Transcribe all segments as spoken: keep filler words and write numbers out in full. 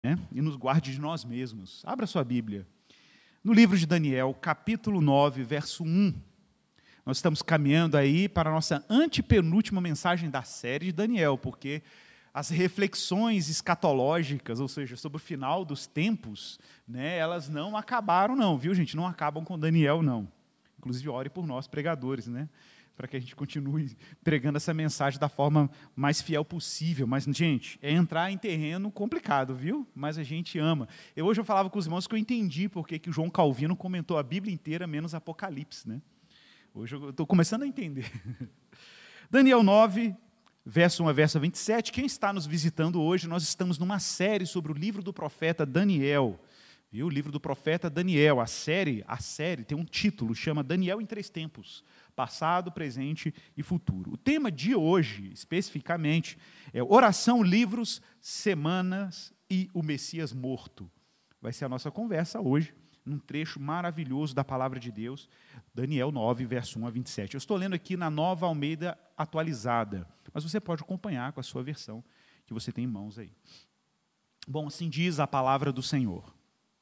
Né? E nos guarde de nós mesmos. Abra sua Bíblia. No livro de Daniel, capítulo nove, verso um. Nós estamos caminhando aí para a nossa antepenúltima mensagem da série de Daniel, porque as reflexões escatológicas, ou seja, sobre o final dos tempos, né, elas não acabaram não, viu gente? Não acabam com Daniel não. Inclusive ore por nós, pregadores, né? Para que a gente continue pregando essa mensagem da forma mais fiel possível. Mas, gente, é entrar em terreno complicado, viu? Mas a gente ama. Eu, hoje eu falava com os irmãos que eu entendi porque que o João Calvino comentou a Bíblia inteira, menos Apocalipse, né? Hoje eu estou começando a entender. Daniel nove, verso um a verso vinte e sete. Quem está nos visitando hoje, nós estamos numa série sobre o livro do profeta Daniel. Viu? O livro do profeta Daniel. A série, a série tem um título, chama Daniel em Três Tempos. Passado, presente e futuro. O tema de hoje, especificamente, é oração, livros, semanas e o Messias morto. Vai ser a nossa conversa hoje, num trecho maravilhoso da palavra de Deus, Daniel nove, verso um a vinte e sete. Eu estou lendo aqui na Nova Almeida atualizada, mas você pode acompanhar com a sua versão que você tem em mãos aí. Bom, assim diz a palavra do Senhor.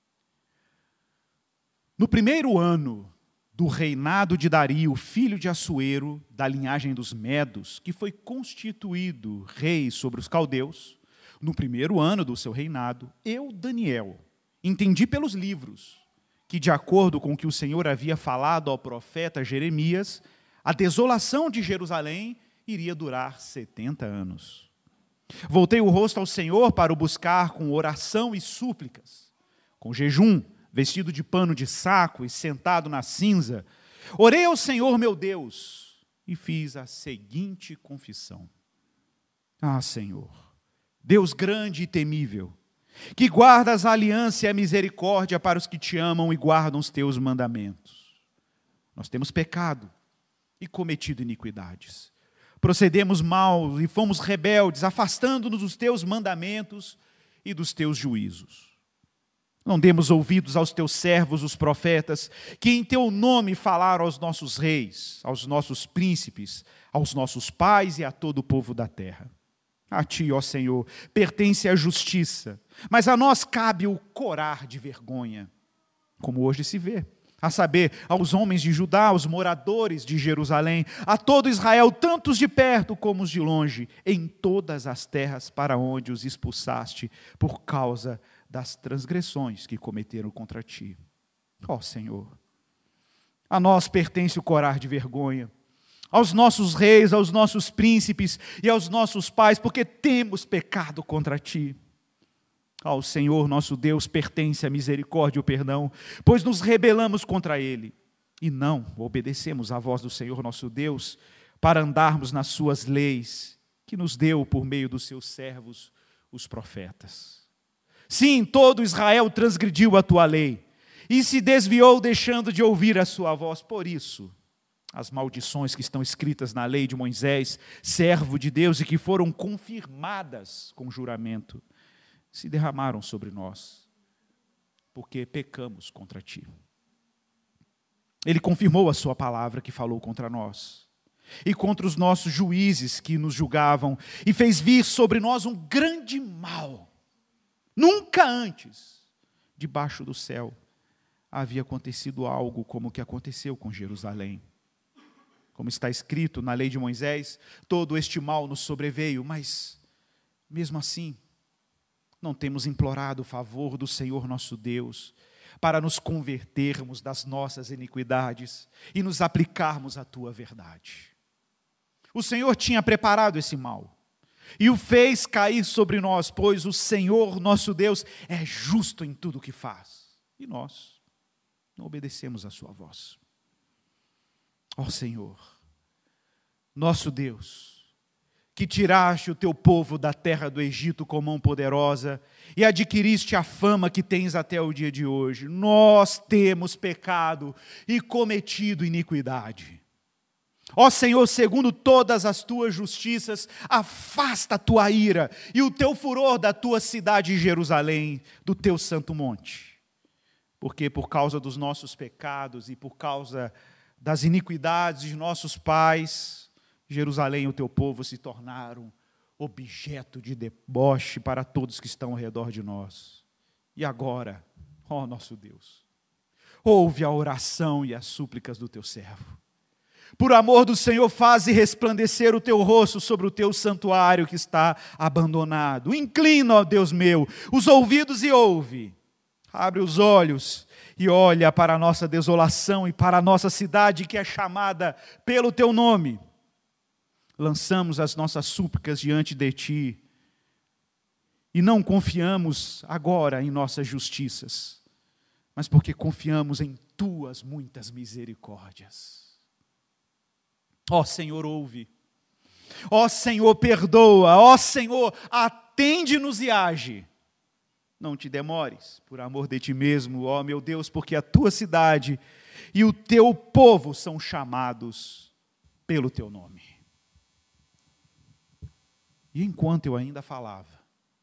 No primeiro ano do reinado de Dario, filho de Assuero, da linhagem dos Medos, que foi constituído rei sobre os caldeus, no primeiro ano do seu reinado, eu, Daniel, entendi pelos livros que, de acordo com o que o Senhor havia falado ao profeta Jeremias, a desolação de Jerusalém iria durar setenta anos. Voltei o rosto ao Senhor para o buscar com oração e súplicas, com jejum, vestido de pano de saco e sentado na cinza, orei ao Senhor meu Deus e fiz a seguinte confissão. Ah, Senhor, Deus grande e temível, que guardas a aliança e a misericórdia para os que te amam e guardam os teus mandamentos. Nós temos pecado e cometido iniquidades. Procedemos mal e fomos rebeldes, afastando-nos dos teus mandamentos e dos teus juízos. Não demos ouvidos aos teus servos, os profetas, que em teu nome falaram aos nossos reis, aos nossos príncipes, aos nossos pais e a todo o povo da terra. A ti, ó Senhor, pertence a justiça, mas a nós cabe o corar de vergonha, como hoje se vê, a saber, aos homens de Judá, aos moradores de Jerusalém, a todo Israel, tantos de perto como os de longe, em todas as terras para onde os expulsaste por causa das transgressões que cometeram contra ti. Ó Senhor, a nós pertence o corar de vergonha, aos nossos reis, aos nossos príncipes e aos nossos pais, porque temos pecado contra ti. Ao Senhor nosso Deus pertence a misericórdia e o perdão, pois nos rebelamos contra Ele e não obedecemos à voz do Senhor nosso Deus para andarmos nas suas leis, que nos deu por meio dos seus servos, os profetas. Sim, todo Israel transgrediu a tua lei e se desviou deixando de ouvir a sua voz. Por isso, as maldições que estão escritas na lei de Moisés, servo de Deus, e que foram confirmadas com juramento, se derramaram sobre nós, porque pecamos contra ti. Ele confirmou a sua palavra que falou contra nós, e contra os nossos juízes que nos julgavam, e fez vir sobre nós um grande mal. Nunca antes, debaixo do céu, havia acontecido algo como o que aconteceu com Jerusalém. Como está escrito na lei de Moisés, todo este mal nos sobreveio, mas, mesmo assim, não temos implorado o favor do Senhor nosso Deus, para nos convertermos das nossas iniquidades e nos aplicarmos à tua verdade. O Senhor tinha preparado esse mal, e o fez cair sobre nós, pois o Senhor nosso Deus é justo em tudo o que faz. E nós não obedecemos a sua voz. Ó Senhor, nosso Deus, que tiraste o teu povo da terra do Egito com mão poderosa e adquiriste a fama que tens até o dia de hoje, nós temos pecado e cometido iniquidade. Ó Senhor, segundo todas as tuas justiças, afasta a tua ira e o teu furor da tua cidade Jerusalém, do teu santo monte. Porque por causa dos nossos pecados e por causa das iniquidades de nossos pais, Jerusalém e o teu povo se tornaram objeto de deboche para todos que estão ao redor de nós. E agora, ó nosso Deus, ouve a oração e as súplicas do teu servo. Por amor do Senhor, faze resplandecer o teu rosto sobre o teu santuário que está abandonado. Inclina, ó Deus meu, os ouvidos e ouve. Abre os olhos e olha para a nossa desolação e para a nossa cidade que é chamada pelo teu nome. Lançamos as nossas súplicas diante de ti e não confiamos agora em nossas justiças, mas porque confiamos em tuas muitas misericórdias. Ó Senhor, ouve. Ó Senhor, perdoa. Ó Senhor, atende-nos e age. Não te demores, por amor de ti mesmo, ó meu Deus, porque a tua cidade e o teu povo são chamados pelo teu nome. E enquanto eu ainda falava,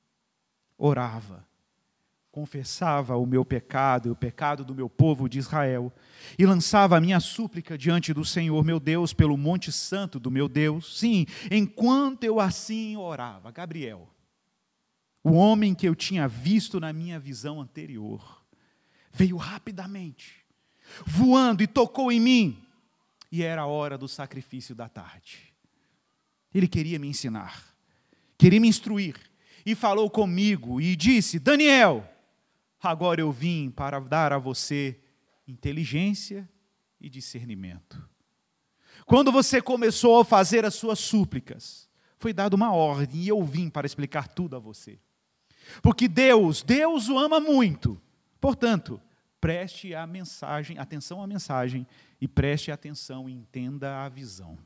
orava, confessava o meu pecado e o pecado do meu povo de Israel, e lançava a minha súplica diante do Senhor, meu Deus, pelo monte santo do meu Deus. Sim, enquanto eu assim orava, Gabriel, o homem que eu tinha visto na minha visão anterior, veio rapidamente, voando e tocou em mim, e era a hora do sacrifício da tarde. Ele queria me ensinar, queria me instruir, e falou comigo e disse: Daniel, agora eu vim para dar a você inteligência e discernimento. Quando você começou a fazer as suas súplicas, foi dada uma ordem e eu vim para explicar tudo a você. Porque Deus, Deus o ama muito. Portanto, preste a mensagem, atenção à mensagem e preste atenção e entenda a visão.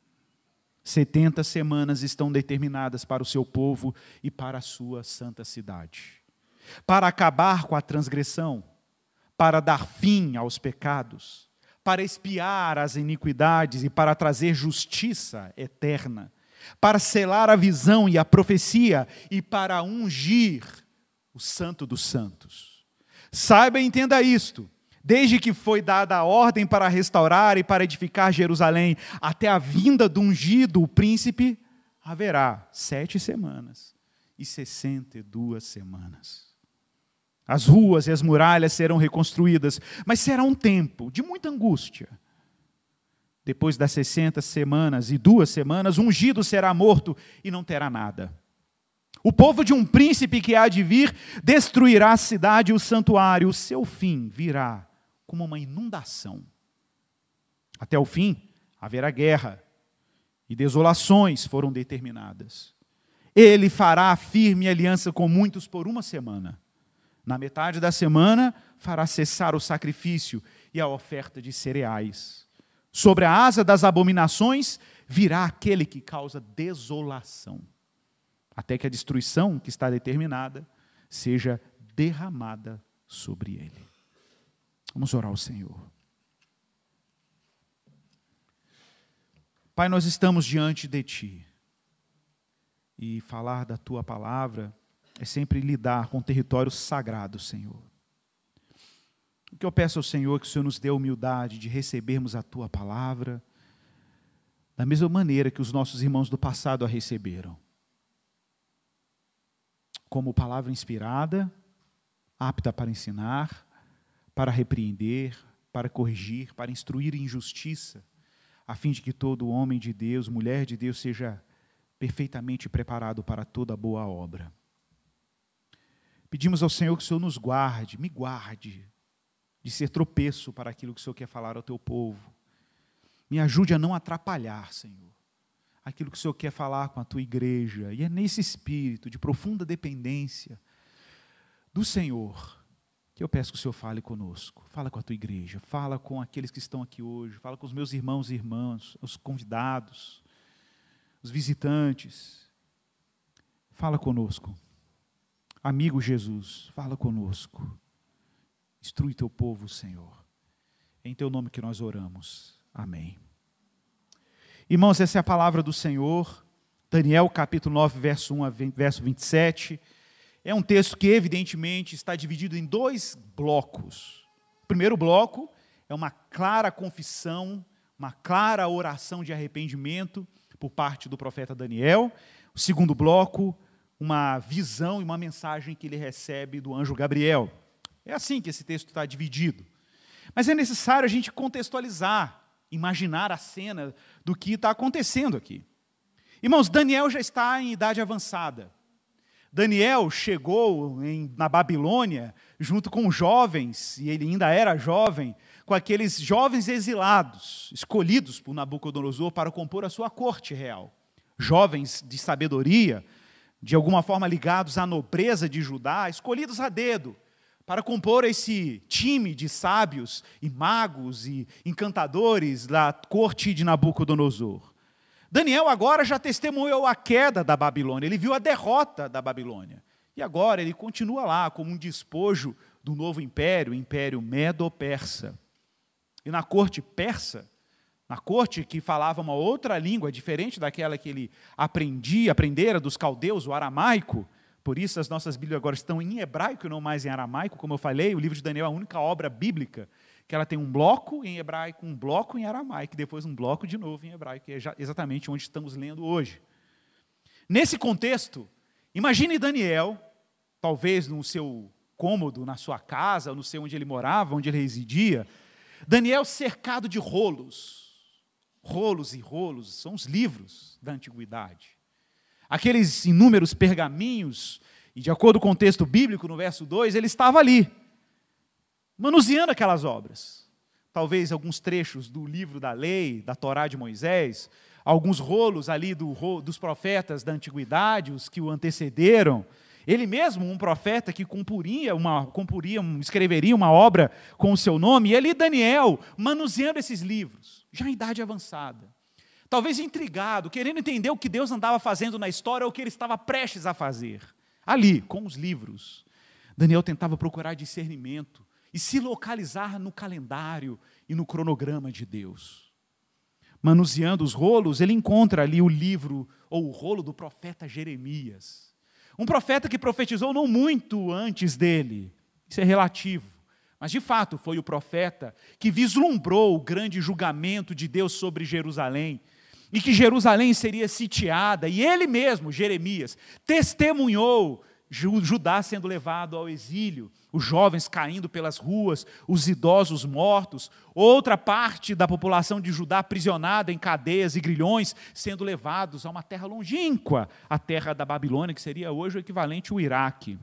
setenta semanas estão determinadas para o seu povo e para a sua santa cidade. Para acabar com a transgressão, para dar fim aos pecados, para expiar as iniquidades e para trazer justiça eterna, para selar a visão e a profecia e para ungir o santo dos santos. Saiba e entenda isto. Desde que foi dada a ordem para restaurar e para edificar Jerusalém, até a vinda do ungido, o príncipe, haverá sete semanas e sessenta e duas semanas. As ruas e as muralhas serão reconstruídas, mas será um tempo de muita angústia. Depois das sessenta semanas e duas semanas, o ungido será morto e não terá nada. O povo de um príncipe que há de vir destruirá a cidade e o santuário. O seu fim virá como uma inundação. Até o fim haverá guerra e desolações foram determinadas. Ele fará firme aliança com muitos por uma semana. Na metade da semana fará cessar o sacrifício e a oferta de cereais. Sobre a asa das abominações virá aquele que causa desolação, até que a destruição que está determinada seja derramada sobre ele. Vamos orar ao Senhor. Pai, nós estamos diante de Ti, e falar da Tua palavra é sempre lidar com território sagrado, Senhor. O que eu peço ao Senhor é que o Senhor nos dê a humildade de recebermos a Tua palavra da mesma maneira que os nossos irmãos do passado a receberam. Como palavra inspirada, apta para ensinar, para repreender, para corrigir, para instruir em justiça, a fim de que todo homem de Deus, mulher de Deus, seja perfeitamente preparado para toda boa obra. Pedimos ao Senhor que o Senhor nos guarde, me guarde, de ser tropeço para aquilo que o Senhor quer falar ao teu povo. Me ajude a não atrapalhar, Senhor, aquilo que o Senhor quer falar com a tua igreja. E é nesse espírito de profunda dependência do Senhor que eu peço que o Senhor fale conosco. Fala com a tua igreja, fala com aqueles que estão aqui hoje, fala com os meus irmãos e irmãs, os convidados, os visitantes. Fala conosco. Amigo Jesus, fala conosco. Instrui teu povo, Senhor. É em teu nome que nós oramos. Amém. Irmãos, essa é a palavra do Senhor. Daniel capítulo nove, verso um a verso vinte e sete. É um texto que evidentemente está dividido em dois blocos. O primeiro bloco é uma clara confissão, uma clara oração de arrependimento por parte do profeta Daniel. O segundo bloco, uma visão e uma mensagem que ele recebe do anjo Gabriel. É assim que esse texto está dividido. Mas é necessário a gente contextualizar, imaginar a cena do que está acontecendo aqui. Irmãos, Daniel já está em idade avançada. Daniel chegou em, na Babilônia junto com jovens, e ele ainda era jovem, com aqueles jovens exilados, escolhidos por Nabucodonosor para compor a sua corte real. Jovens de sabedoria, de alguma forma ligados à nobreza de Judá, escolhidos a dedo, para compor esse time de sábios e magos e encantadores da corte de Nabucodonosor. Daniel agora já testemunhou a queda da Babilônia, ele viu a derrota da Babilônia. E agora ele continua lá como um despojo do novo império, o Império Medo-Persa. E na corte persa, na corte que falava uma outra língua, diferente daquela que ele aprendia, aprendera dos caldeus, o aramaico, por isso as nossas Bíblias agora estão em hebraico e não mais em aramaico, como eu falei, o livro de Daniel é a única obra bíblica que ela tem um bloco em hebraico, um bloco em aramaico, e depois um bloco de novo em hebraico, que é exatamente onde estamos lendo hoje. Nesse contexto, imagine Daniel, talvez no seu cômodo, na sua casa, não sei onde ele morava, onde ele residia, Daniel cercado de rolos, rolos e rolos, são os livros da antiguidade. Aqueles inúmeros pergaminhos, e de acordo com o texto bíblico, no verso dois, ele estava ali, manuseando aquelas obras. Talvez alguns trechos do livro da lei, da Torá de Moisés, alguns rolos ali do, dos profetas da antiguidade, os que o antecederam. Ele mesmo, um profeta que comporia uma, comporia, escreveria uma obra com o seu nome, e ali Daniel, manuseando esses livros, já em idade avançada. Talvez intrigado, querendo entender o que Deus andava fazendo na história, ou o que ele estava prestes a fazer. Ali, com os livros, Daniel tentava procurar discernimento, e se localizar no calendário e no cronograma de Deus. Manuseando os rolos, ele encontra ali o livro, ou o rolo do profeta Jeremias. Um profeta que profetizou não muito antes dele, isso é relativo, mas de fato foi o profeta que vislumbrou o grande julgamento de Deus sobre Jerusalém, e que Jerusalém seria sitiada, e ele mesmo, Jeremias, testemunhou Judá sendo levado ao exílio, os jovens caindo pelas ruas, os idosos mortos, outra parte da população de Judá aprisionada em cadeias e grilhões, sendo levados a uma terra longínqua, a terra da Babilônia, que seria hoje o equivalente ao Iraque.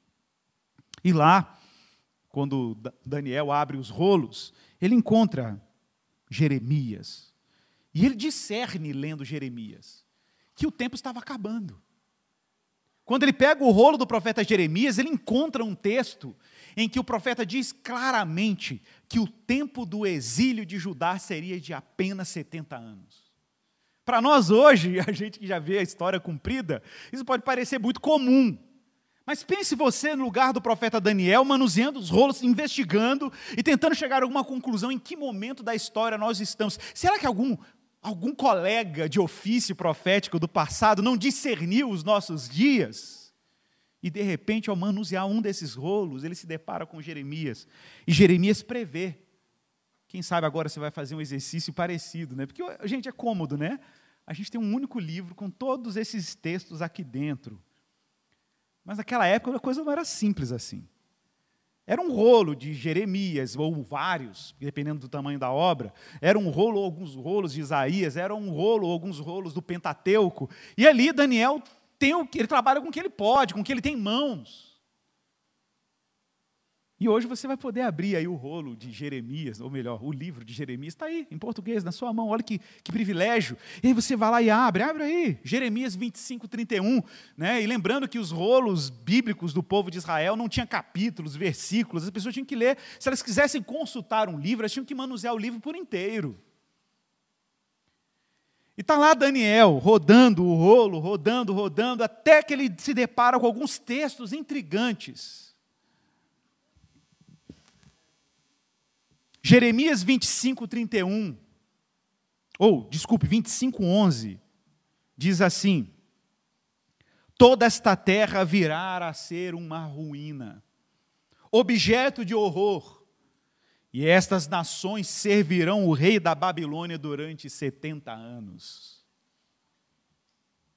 E lá, quando Daniel abre os rolos, ele encontra Jeremias, e ele discerne, lendo Jeremias, que o tempo estava acabando. Quando ele pega o rolo do profeta Jeremias, ele encontra um texto em que o profeta diz claramente que o tempo do exílio de Judá seria de apenas setenta anos. Para nós hoje, a gente que já vê a história cumprida, isso pode parecer muito comum. Mas pense você no lugar do profeta Daniel, manuseando os rolos, investigando e tentando chegar a alguma conclusão em que momento da história nós estamos. Será que algum... Algum colega de ofício profético do passado não discerniu os nossos dias? E, de repente, ao manusear um desses rolos, ele se depara com Jeremias. E Jeremias prevê. Quem sabe agora você vai fazer um exercício parecido, né? Porque, gente, é cômodo, né? A gente tem um único livro com todos esses textos aqui dentro. Mas naquela época a coisa não era simples assim. Era um rolo de Jeremias, ou vários, dependendo do tamanho da obra. Era um rolo ou alguns rolos de Isaías, era um rolo ou alguns rolos do Pentateuco. E ali Daniel tem o, ele trabalha com o que ele pode, com o que ele tem em mãos. E hoje você vai poder abrir aí o rolo de Jeremias, ou melhor, o livro de Jeremias, está aí, em português, na sua mão, olha que, que privilégio. E aí você vai lá e abre, abre aí, Jeremias vinte e cinco, trinta e um, né? E lembrando que os rolos bíblicos do povo de Israel não tinham capítulos, versículos, as pessoas tinham que ler, se elas quisessem consultar um livro, elas tinham que manusear o livro por inteiro. E está lá Daniel, rodando o rolo, rodando, rodando, até que ele se depara com alguns textos intrigantes. Jeremias vinte e cinco, trinta e um, ou, desculpe, vinte e cinco, onze, diz assim: toda esta terra virá a ser uma ruína, objeto de horror, e estas nações servirão o rei da Babilônia durante setenta anos.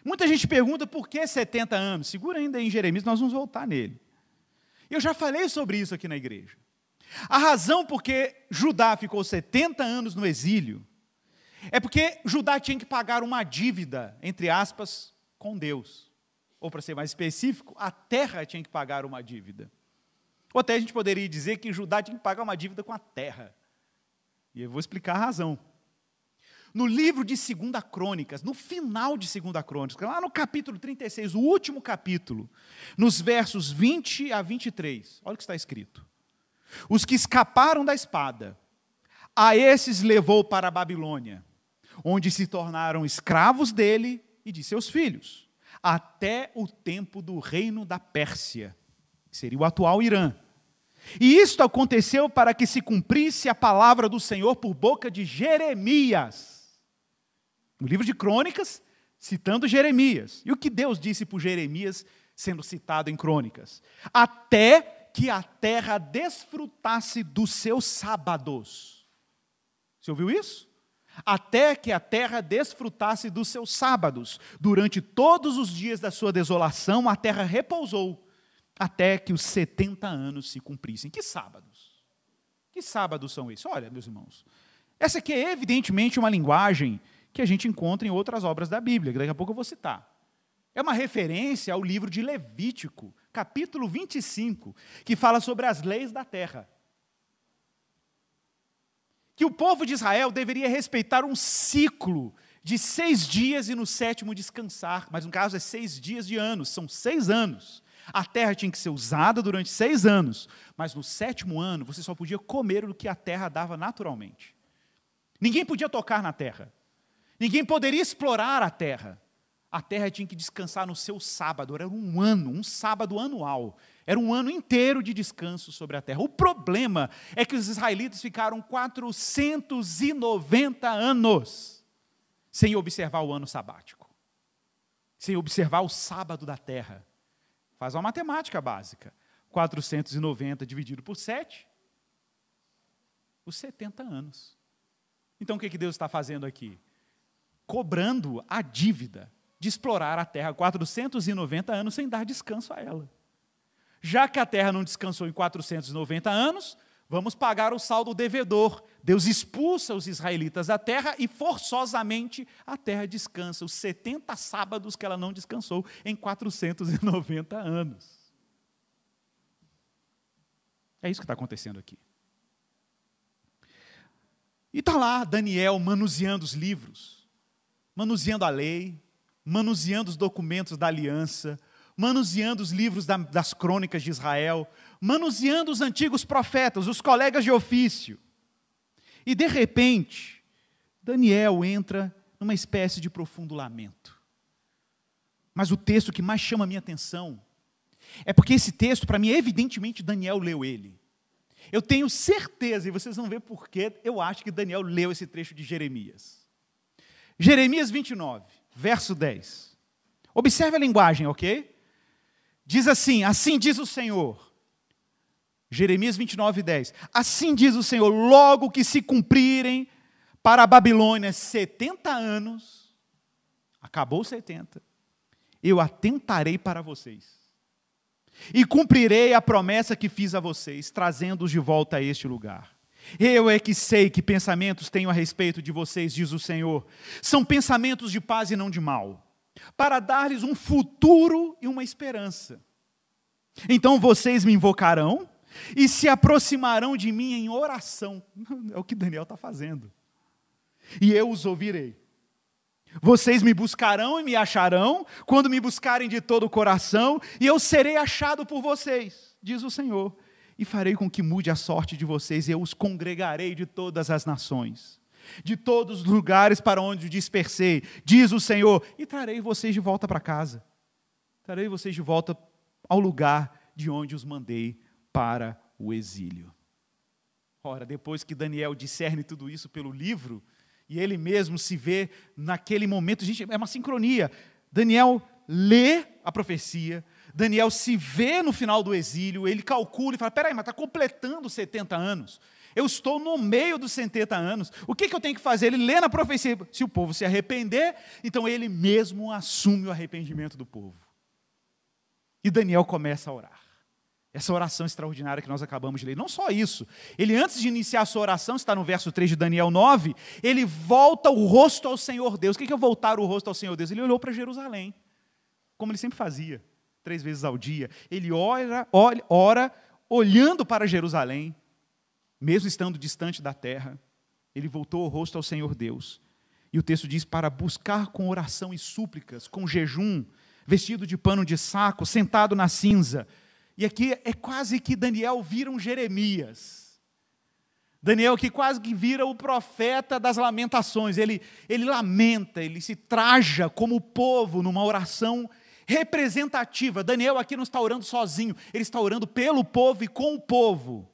Muita gente pergunta por que setenta anos. Segura ainda em Jeremias, nós vamos voltar nele. Eu já falei sobre isso aqui na igreja. A razão por que Judá ficou setenta anos no exílio é porque Judá tinha que pagar uma dívida, entre aspas, com Deus. Ou, para ser mais específico, a terra tinha que pagar uma dívida. Ou até a gente poderia dizer que Judá tinha que pagar uma dívida com a terra. E eu vou explicar a razão. No livro de Segunda Crônicas, no final de Segunda Crônicas, lá no capítulo trinta e seis, o último capítulo, nos versos vinte a vinte e três, olha o que está escrito. Os que escaparam da espada, a esses levou para a Babilônia, onde se tornaram escravos dele e de seus filhos, até o tempo do reino da Pérsia, que seria o atual Irã. E isto aconteceu para que se cumprisse a palavra do Senhor por boca de Jeremias. No livro de Crônicas, citando Jeremias. E o que Deus disse por Jeremias, sendo citado em Crônicas? Até que a terra desfrutasse dos seus sábados. Você ouviu isso? Até que a terra desfrutasse dos seus sábados. Durante todos os dias da sua desolação, a terra repousou, até que os setenta anos se cumprissem. Que sábados? Que sábados são esses? Olha, meus irmãos, essa aqui é evidentemente uma linguagem que a gente encontra em outras obras da Bíblia, que daqui a pouco eu vou citar. É uma referência ao livro de Levítico, capítulo vinte e cinco, que fala sobre as leis da terra. Que o povo de Israel deveria respeitar um ciclo de seis dias e no sétimo descansar, mas no caso é seis dias de anos, são seis anos. A terra tinha que ser usada durante seis anos, mas no sétimo ano você só podia comer o que a terra dava naturalmente. Ninguém podia tocar na terra. Ninguém poderia explorar a terra. A terra tinha que descansar no seu sábado. Era um ano, um sábado anual. Era um ano inteiro de descanso sobre a terra. O problema é que os israelitas ficaram quatrocentos e noventa anos sem observar o ano sabático, sem observar o sábado da terra. Faz uma matemática básica. quatrocentos e noventa dividido por sete, os setenta anos. Então o que Deus está fazendo aqui? Cobrando a dívida de explorar a terra quatrocentos e noventa anos sem dar descanso a ela. Já que a terra não descansou em quatrocentos e noventa anos, vamos pagar o saldo devedor. Deus expulsa os israelitas da terra e forçosamente a terra descansa. Os setenta sábados que ela não descansou em quatrocentos e noventa anos. É isso que está acontecendo aqui. E está lá Daniel manuseando os livros, manuseando a lei, manuseando os documentos da aliança, manuseando os livros da, das crônicas de Israel, manuseando os antigos profetas, os colegas de ofício. E, de repente, Daniel entra numa espécie de profundo lamento. Mas o texto que mais chama a minha atenção é porque esse texto, para mim, evidentemente, Daniel leu ele. Eu tenho certeza, e vocês vão ver por que eu acho que Daniel leu esse trecho de Jeremias. Jeremias vinte e nove, verso dez. Observe a linguagem, ok? Diz assim, assim diz o Senhor. Jeremias vinte e nove, dez. Assim diz o Senhor, logo que se cumprirem para a Babilônia setenta anos, acabou setenta, eu atentarei para vocês. E cumprirei a promessa que fiz a vocês, trazendo-os de volta a este lugar. Eu é que sei que pensamentos tenho a respeito de vocês, diz o Senhor. São pensamentos de paz e não de mal, para dar-lhes um futuro e uma esperança. Então vocês me invocarão e se aproximarão de mim em oração. É o que Daniel está fazendo. E eu os ouvirei. Vocês me buscarão e me acharão, quando me buscarem de todo o coração, e eu serei achado por vocês, diz o Senhor. E farei com que mude a sorte de vocês, e eu os congregarei de todas as nações, de todos os lugares para onde os dispersei, diz o Senhor, e trarei vocês de volta para casa. Trarei vocês de volta ao lugar de onde os mandei para o exílio. Ora, depois que Daniel discerne tudo isso pelo livro, e ele mesmo se vê naquele momento, gente, é uma sincronia. Daniel lê a profecia, Daniel se vê no final do exílio, ele calcula e fala, peraí, mas está completando setenta anos. Eu estou no meio dos setenta anos. O que, que eu tenho que fazer? Ele lê na profecia. Se o povo se arrepender, então ele mesmo assume o arrependimento do povo. E Daniel começa a orar. Essa oração extraordinária que nós acabamos de ler. Não só isso. Ele, antes de iniciar a sua oração, está no verso três de Daniel nove, ele volta o rosto ao Senhor Deus. O que é voltar o rosto ao Senhor Deus? Ele olhou para Jerusalém, como ele sempre fazia, três vezes ao dia. Ele ora, ora, ora olhando para Jerusalém, mesmo estando distante da terra. Ele voltou o rosto ao Senhor Deus. E o texto diz, para buscar com oração e súplicas, com jejum, vestido de pano de saco, sentado na cinza. E aqui é quase que Daniel vira um Jeremias. Daniel que quase que vira o profeta das lamentações. Ele, ele lamenta, ele se traja como o povo numa oração representativa. Daniel aqui não está orando sozinho, ele está orando pelo povo e com o povo.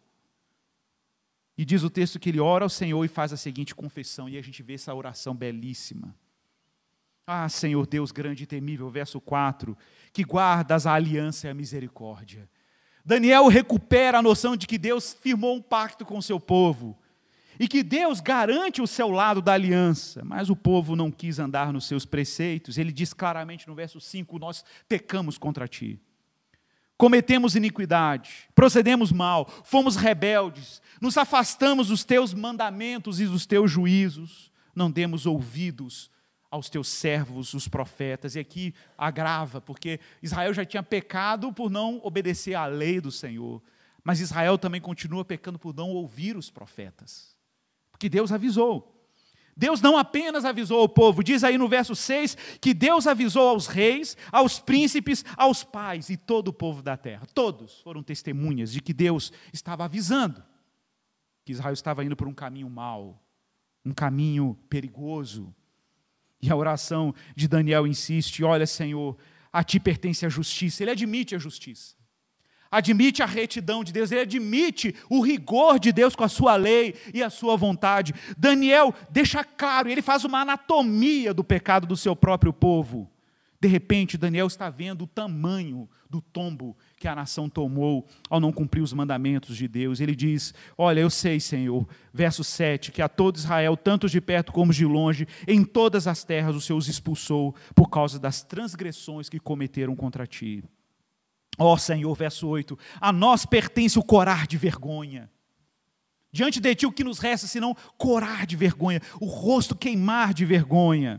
E diz o texto que ele ora ao Senhor e faz a seguinte confissão, e a gente vê essa oração belíssima. Ah, Senhor Deus grande e temível, verso quatro, que guardas a aliança e a misericórdia. Daniel recupera a noção de que Deus firmou um pacto com o seu povo, e que Deus garante o seu lado da aliança, mas o povo não quis andar nos seus preceitos. Ele diz claramente no verso cinco, nós pecamos contra ti. Cometemos iniquidade, procedemos mal, fomos rebeldes, nos afastamos dos teus mandamentos e dos teus juízos, não demos ouvidos aos teus servos, os profetas. E aqui agrava, porque Israel já tinha pecado por não obedecer à lei do Senhor, mas Israel também continua pecando por não ouvir os profetas, porque Deus avisou. Deus não apenas avisou ao povo, diz aí no verso seis, que Deus avisou aos reis, aos príncipes, aos pais e todo o povo da terra. Todos foram testemunhas de que Deus estava avisando que Israel estava indo por um caminho mau, um caminho perigoso. E a oração de Daniel insiste, olha Senhor, a ti pertence a justiça. Ele admite a justiça. Admite a retidão de Deus, ele admite o rigor de Deus com a sua lei e a sua vontade. Daniel deixa claro, ele faz uma anatomia do pecado do seu próprio povo. De repente, Daniel está vendo o tamanho do tombo que a nação tomou ao não cumprir os mandamentos de Deus. Ele diz, olha, eu sei, Senhor, verso sete, que a todo Israel, tanto de perto como de longe, em todas as terras o Senhor os expulsou por causa das transgressões que cometeram contra ti. Ó Senhor, verso oito, a nós pertence o corar de vergonha. Diante de ti o que nos resta, senão corar de vergonha, o rosto queimar de vergonha.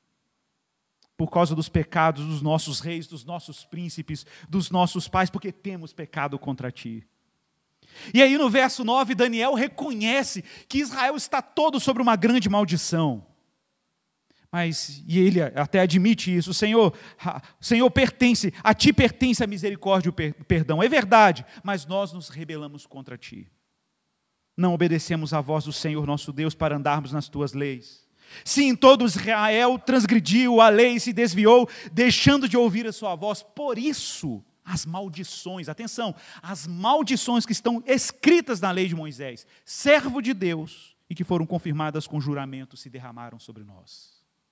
Por causa dos pecados dos nossos reis, dos nossos príncipes, dos nossos pais, porque temos pecado contra ti. E aí no verso nove, Daniel reconhece que Israel está todo sobre uma grande maldição. Mas, e ele até admite isso, o Senhor, o Senhor pertence, a ti pertence a misericórdia e o perdão. É verdade, mas nós nos rebelamos contra ti. Não obedecemos à voz do Senhor nosso Deus para andarmos nas tuas leis. Sim, todo Israel transgrediu a lei e se desviou, deixando de ouvir a sua voz. Por isso, as maldições, atenção, as maldições que estão escritas na lei de Moisés, servo de Deus, e que foram confirmadas com juramento, se derramaram sobre nós.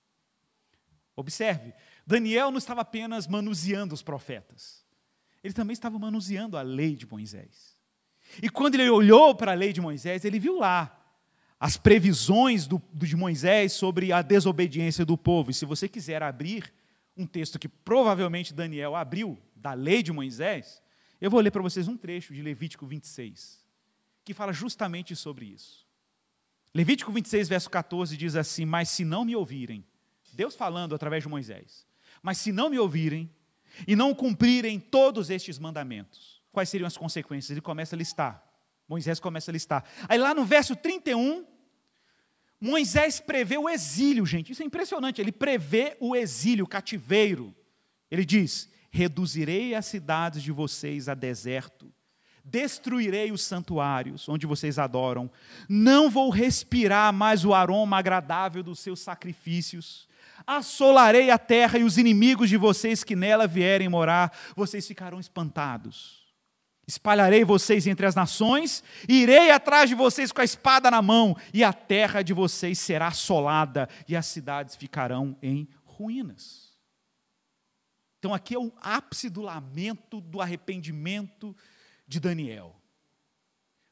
Observe, Daniel não estava apenas manuseando os profetas, ele também estava manuseando a lei de Moisés. E quando ele olhou para a lei de Moisés, ele viu lá as previsões do, do, de Moisés sobre a desobediência do povo. E se você quiser abrir um texto que provavelmente Daniel abriu, da lei de Moisés, eu vou ler para vocês um trecho de Levítico vinte e seis, que fala justamente sobre isso. Levítico vinte e seis, verso quatorze, diz assim, mas se não me ouvirem, Deus falando através de Moisés, mas se não me ouvirem e não cumprirem todos estes mandamentos, quais seriam as consequências? Ele começa a listar, Moisés começa a listar. Aí lá no verso trinta e um, Moisés prevê o exílio, gente, isso é impressionante, ele prevê o exílio, o cativeiro. Ele diz, reduzirei as cidades de vocês a deserto, destruirei os santuários onde vocês adoram, não vou respirar mais o aroma agradável dos seus sacrifícios, assolarei a terra e os inimigos de vocês que nela vierem morar, vocês ficarão espantados. Espalharei vocês entre as nações, irei atrás de vocês com a espada na mão, e a terra de vocês será assolada, e as cidades ficarão em ruínas. Então aqui é o ápice do lamento, do arrependimento de Daniel.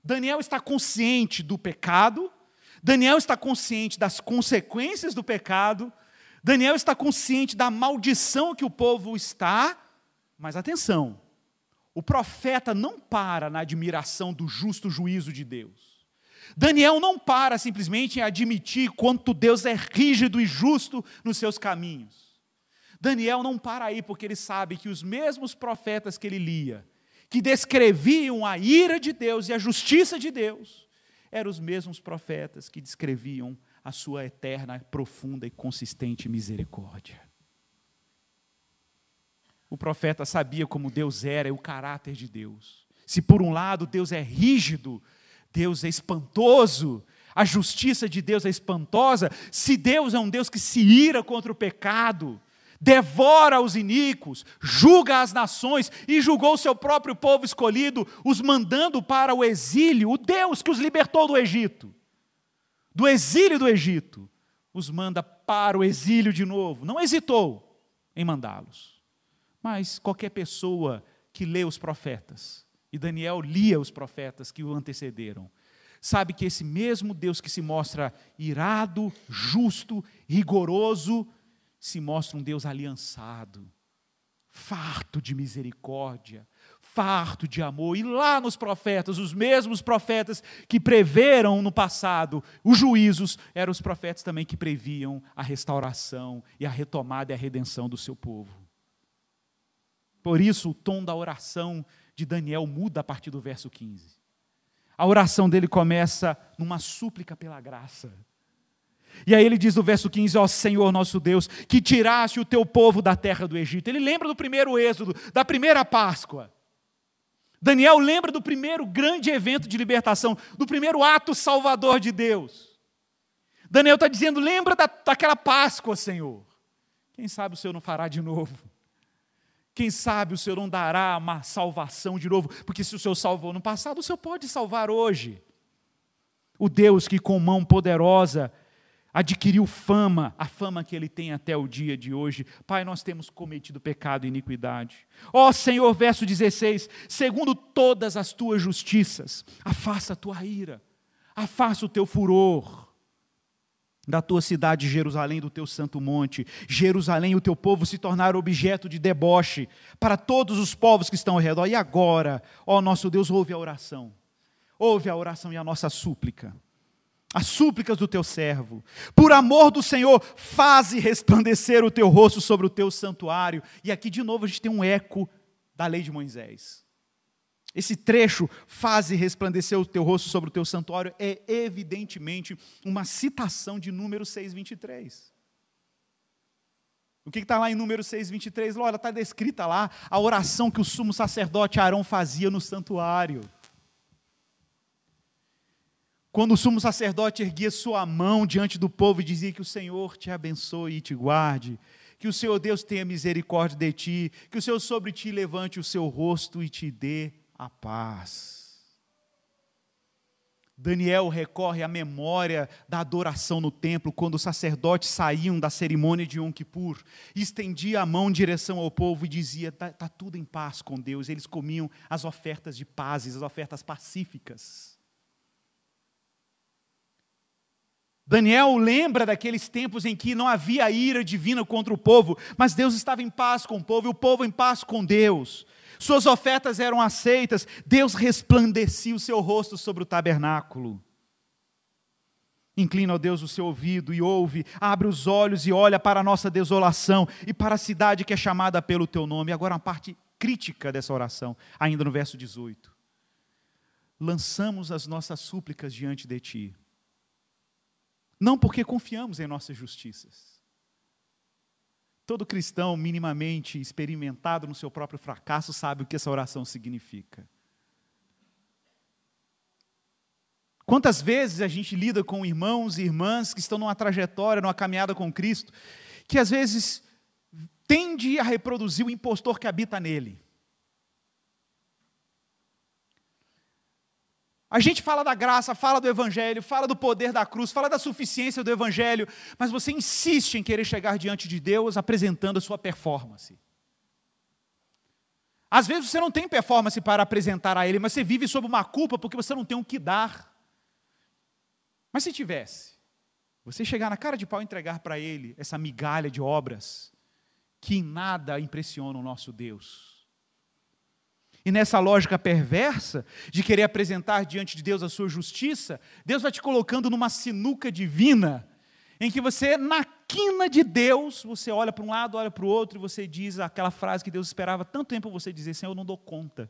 Daniel está consciente do pecado, Daniel está consciente das consequências do pecado, Daniel está consciente da maldição que o povo está, mas atenção, o profeta não para na admiração do justo juízo de Deus. Daniel não para simplesmente em admitir quanto Deus é rígido e justo nos seus caminhos. Daniel não para aí porque ele sabe que os mesmos profetas que ele lia, que descreviam a ira de Deus e a justiça de Deus, eram os mesmos profetas que descreviam a sua eterna, profunda e consistente misericórdia. O profeta sabia como Deus era e o caráter de Deus. Se por um lado Deus é rígido, Deus é espantoso, a justiça de Deus é espantosa, se Deus é um Deus que se ira contra o pecado, devora os iníquos, julga as nações e julgou o seu próprio povo escolhido, os mandando para o exílio, o Deus que os libertou do Egito, do exílio do Egito, os manda para o exílio de novo, não hesitou em mandá-los. Mas qualquer pessoa que lê os profetas, e Daniel lia os profetas que o antecederam, sabe que esse mesmo Deus que se mostra irado, justo, rigoroso, se mostra um Deus aliançado, farto de misericórdia, farto de amor. E lá nos profetas, os mesmos profetas que preveram no passado os juízos, eram os profetas também que previam a restauração e a retomada e a redenção do seu povo. Por isso, o tom da oração de Daniel muda a partir do verso quinze. A oração dele começa numa súplica pela graça. E aí ele diz no verso quinze, ó Senhor nosso Deus, que tiraste o teu povo da terra do Egito. Ele lembra do primeiro êxodo, da primeira Páscoa. Daniel lembra do primeiro grande evento de libertação, do primeiro ato salvador de Deus. Daniel está dizendo, lembra da, daquela Páscoa, Senhor. Quem sabe o Senhor não fará de novo. Quem sabe o Senhor não dará uma salvação de novo, porque se o Senhor salvou no passado, o Senhor pode salvar hoje. O Deus que com mão poderosa adquiriu fama, a fama que Ele tem até o dia de hoje. Pai, nós temos cometido pecado e iniquidade. Ó Senhor, verso dezesseis, segundo todas as tuas justiças, afasta a tua ira, afasta o teu furor da tua cidade, Jerusalém, do teu santo monte. Jerusalém, o teu povo se tornar objeto de deboche para todos os povos que estão ao redor. E agora, ó nosso Deus, ouve a oração. Ouve a oração e a nossa súplica. As súplicas do teu servo. Por amor do Senhor, faze resplandecer o teu rosto sobre o teu santuário. E aqui de novo a gente tem um eco da lei de Moisés. Esse trecho, faze resplandecer o teu rosto sobre o teu santuário, é evidentemente uma citação de Números seis, vinte e três. O que está lá em Números seis, vinte e três? Olha, está descrita lá a oração que o sumo sacerdote Arão fazia no santuário. Quando o sumo sacerdote erguia sua mão diante do povo e dizia que o Senhor te abençoe e te guarde, que o Senhor Deus tenha misericórdia de ti, que o Senhor sobre ti levante o seu rosto e te dê a paz. Daniel recorre à memória da adoração no templo, quando os sacerdotes saíam da cerimônia de Yom Kippur, estendia a mão em direção ao povo e dizia, está tá tudo em paz com Deus. Eles comiam as ofertas de pazes, as ofertas pacíficas. Daniel lembra daqueles tempos em que não havia ira divina contra o povo, mas Deus estava em paz com o povo, e o povo em paz com Deus. Suas ofertas eram aceitas, Deus resplandecia o seu rosto sobre o tabernáculo. Inclina, ó Deus, o seu ouvido e ouve, abre os olhos e olha para a nossa desolação e para a cidade que é chamada pelo teu nome. E agora uma parte crítica dessa oração, ainda no verso dezoito. Lançamos as nossas súplicas diante de ti, não porque confiamos em nossas justiças. Todo cristão minimamente experimentado no seu próprio fracasso sabe o que essa oração significa. Quantas vezes a gente lida com irmãos e irmãs que estão numa trajetória, numa caminhada com Cristo, que às vezes tende a reproduzir o impostor que habita nele. A gente fala da graça, fala do evangelho, fala do poder da cruz, fala da suficiência do evangelho, mas você insiste em querer chegar diante de Deus apresentando a sua performance. Às vezes você não tem performance para apresentar a Ele, mas você vive sob uma culpa porque você não tem o que dar. Mas se tivesse, você chegar na cara de pau e entregar para Ele essa migalha de obras que em nada impressionam o nosso Deus. E nessa lógica perversa de querer apresentar diante de Deus a sua justiça, Deus vai te colocando numa sinuca divina, em que você, na quina de Deus, você olha para um lado, olha para o outro, e você diz aquela frase que Deus esperava tanto tempo você dizer: Senhor, eu não dou conta.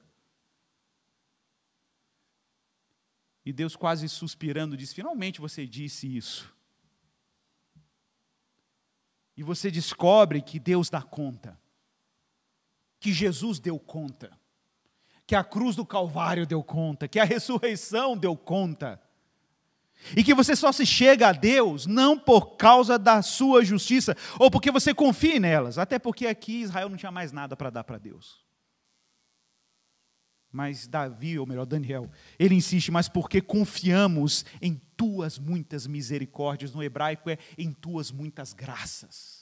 E Deus, quase suspirando, diz: finalmente você disse isso. E você descobre que Deus dá conta, que Jesus deu conta, que a cruz do Calvário deu conta, que a ressurreição deu conta, e que você só se chega a Deus não por causa da sua justiça, ou porque você confia nelas, até porque aqui Israel não tinha mais nada para dar para Deus. Mas Davi, ou melhor, Daniel, ele insiste: mas porque confiamos em tuas muitas misericórdias, no hebraico é em tuas muitas graças.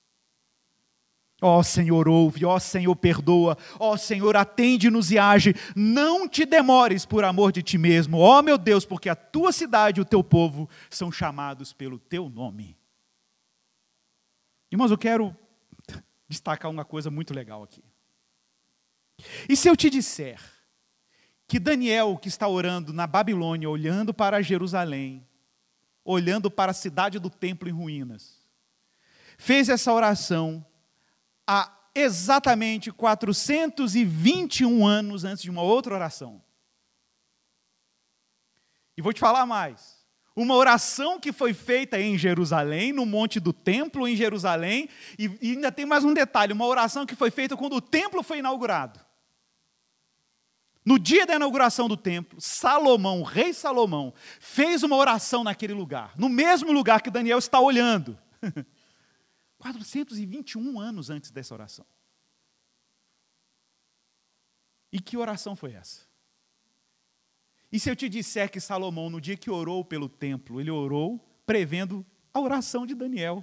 Ó Senhor, ouve, ó Senhor, perdoa, ó Senhor, atende-nos e age, não te demores por amor de ti mesmo, ó meu Deus, porque a tua cidade e o teu povo são chamados pelo teu nome. Irmãos, eu quero destacar uma coisa muito legal aqui. E se eu te disser que Daniel, que está orando na Babilônia, olhando para Jerusalém, olhando para a cidade do templo em ruínas, fez essa oração há exatamente quatrocentos e vinte e um anos antes de uma outra oração. E vou te falar mais. Uma oração que foi feita em Jerusalém, no monte do templo em Jerusalém, e, e ainda tem mais um detalhe, uma oração que foi feita quando o templo foi inaugurado. No dia da inauguração do templo, Salomão, o rei Salomão, fez uma oração naquele lugar, no mesmo lugar que Daniel está olhando. quatrocentos e vinte e um anos antes dessa oração. E que oração foi essa? E se eu te disser que Salomão, no dia que orou pelo templo, ele orou prevendo a oração de Daniel.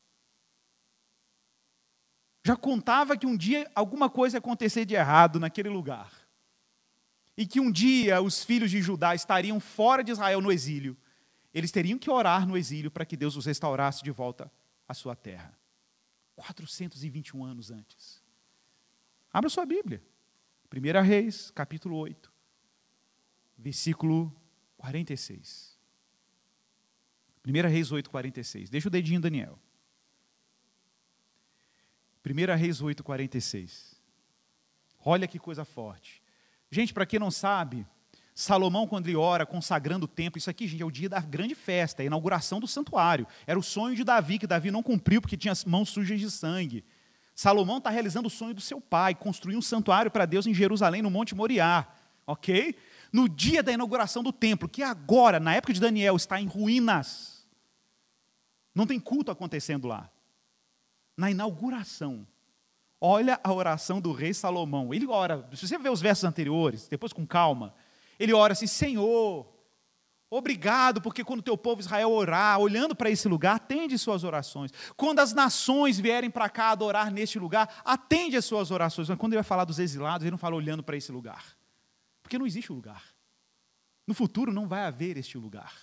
Já contava que um dia alguma coisa ia acontecer de errado naquele lugar. E que um dia os filhos de Judá estariam fora de Israel no exílio. Eles teriam que orar no exílio para que Deus os restaurasse de volta à sua terra. quatrocentos e vinte e um anos antes. Abra sua Bíblia. primeira Reis, capítulo oito, versículo quarenta e seis. primeira Reis oito, quarenta e seis. Deixa o dedinho, Daniel. primeira Reis oito, quarenta e seis. Olha que coisa forte. Gente, para quem não sabe, Salomão, quando ele ora, consagrando o templo, isso aqui, gente, é o dia da grande festa, a inauguração do santuário. Era o sonho de Davi, que Davi não cumpriu porque tinha mãos sujas de sangue. Salomão está realizando o sonho do seu pai, construir um santuário para Deus em Jerusalém, no Monte Moriá. Ok? No dia da inauguração do templo, que agora, na época de Daniel, está em ruínas. Não tem culto acontecendo lá. Na inauguração, olha a oração do rei Salomão. Ele ora, se você ver os versos anteriores, depois com calma, ele ora assim: Senhor, obrigado, porque quando o teu povo Israel orar, olhando para esse lugar, atende suas orações. Quando as nações vierem para cá adorar neste lugar, atende as suas orações. Mas quando ele vai falar dos exilados, ele não fala olhando para esse lugar. Porque não existe o lugar. No futuro não vai haver este lugar.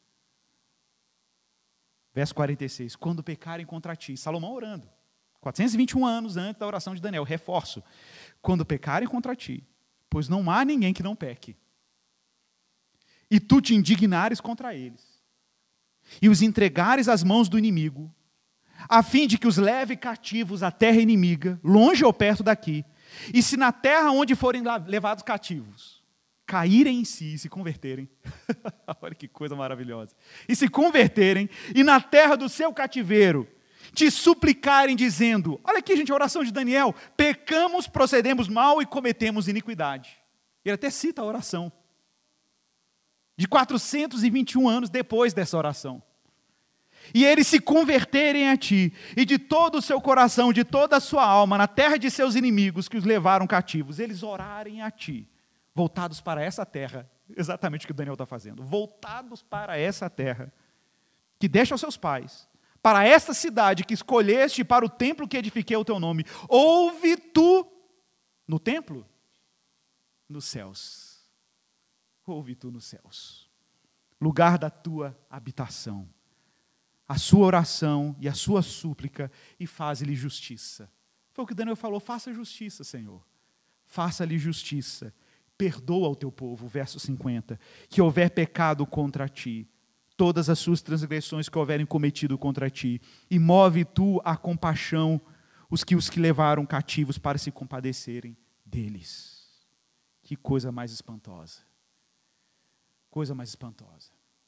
Verso quarenta e seis. Quando pecarem contra ti, Salomão orando. quatrocentos e vinte e um anos antes da oração de Daniel. Reforço. Quando pecarem contra ti, pois não há ninguém que não peque. E tu te indignares contra eles, e os entregares às mãos do inimigo, a fim de que os leve cativos à terra inimiga, longe ou perto daqui, e se na terra onde forem levados cativos, caírem em si e se converterem, olha que coisa maravilhosa, e se converterem, e na terra do seu cativeiro, te suplicarem dizendo, olha aqui gente, a oração de Daniel, pecamos, procedemos mal e cometemos iniquidade. Ele até cita a oração. De quatrocentos e vinte e um anos depois dessa oração. E eles se converterem a ti, e de todo o seu coração, de toda a sua alma, na terra de seus inimigos que os levaram cativos, eles orarem a ti, voltados para essa terra, exatamente o que o Daniel está fazendo, voltados para essa terra, que deixa aos seus pais, para esta cidade que escolheste, para o templo que edifiquei o teu nome, ouve tu No templo? Nos céus. Ouve tu nos céus. Lugar da tua habitação. A sua oração e a sua súplica, e faz-lhe justiça. Foi o que Daniel falou, faça justiça, Senhor. Faça-lhe justiça. Perdoa o teu povo, verso cinquenta, que houver pecado contra ti, todas as suas transgressões que houverem cometido contra ti, e move tu a compaixão os que os que levaram cativos para se compadecerem deles. Que coisa mais espantosa. Coisa mais espantosa.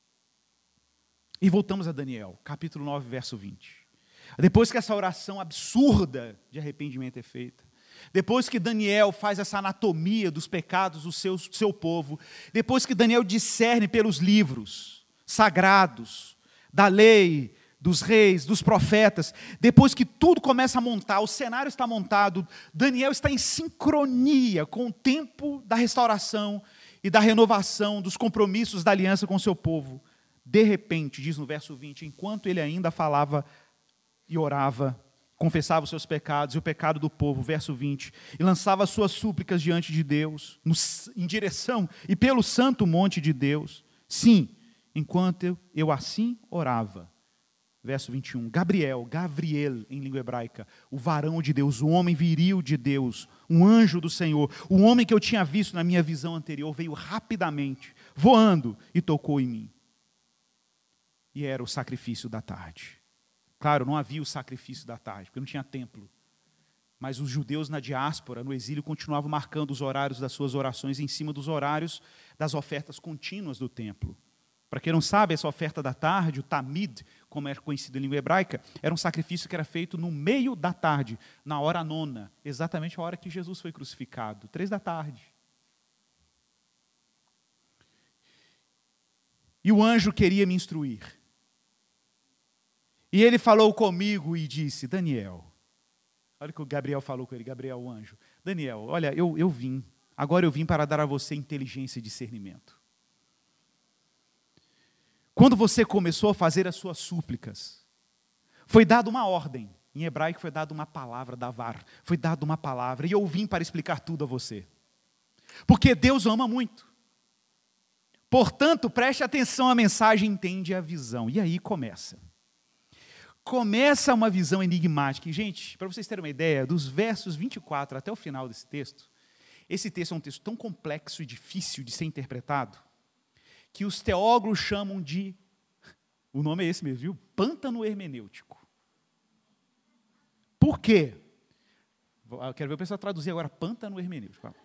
E voltamos a Daniel, capítulo nove, verso vinte. Depois que essa oração absurda de arrependimento é feita, depois que Daniel faz essa anatomia dos pecados do seu, seu povo, depois que Daniel discerne pelos livros sagrados, da lei, dos reis, dos profetas, depois que tudo começa a montar, o cenário está montado, Daniel está em sincronia com o tempo da restauração e da renovação dos compromissos da aliança com o seu povo. De repente, diz no verso vinte, enquanto ele ainda falava e orava, confessava os seus pecados e o pecado do povo, verso vinte, e lançava as suas súplicas diante de Deus, no, em direção e pelo santo monte de Deus. Sim, enquanto eu, eu assim orava, verso vinte e um, Gabriel, Gavriel em língua hebraica, o varão de Deus, o homem viril de Deus, um anjo do Senhor, o homem que eu tinha visto na minha visão anterior, veio rapidamente, voando e tocou em mim. E era o sacrifício da tarde. Claro, não havia o sacrifício da tarde, porque não tinha templo. Mas os judeus na diáspora, no exílio, continuavam marcando os horários das suas orações em cima dos horários das ofertas contínuas do templo. Para quem não sabe, essa oferta da tarde, o tamid, como é conhecido em língua hebraica, era um sacrifício que era feito no meio da tarde, na hora nona, exatamente a hora que Jesus foi crucificado, três da tarde. E o anjo queria me instruir. E ele falou comigo e disse, Daniel, olha o que o Gabriel falou com ele, Gabriel, o anjo. Daniel, olha, eu, eu vim, agora eu vim para dar a você inteligência e discernimento. Quando você começou a fazer as suas súplicas, foi dada uma ordem, em hebraico foi dada uma palavra, davar, foi dada uma palavra, e eu vim para explicar tudo a você. Porque Deus ama muito. Portanto, preste atenção à mensagem, entende a visão. E aí começa. Começa uma visão enigmática. E, gente, para vocês terem uma ideia, dos versos vinte e quatro até o final desse texto, esse texto é um texto tão complexo e difícil de ser interpretado, que os teólogos chamam de, o nome é esse mesmo, viu? Pântano hermenêutico. Por quê? Eu quero ver o pessoal traduzir agora, pântano hermenêutico.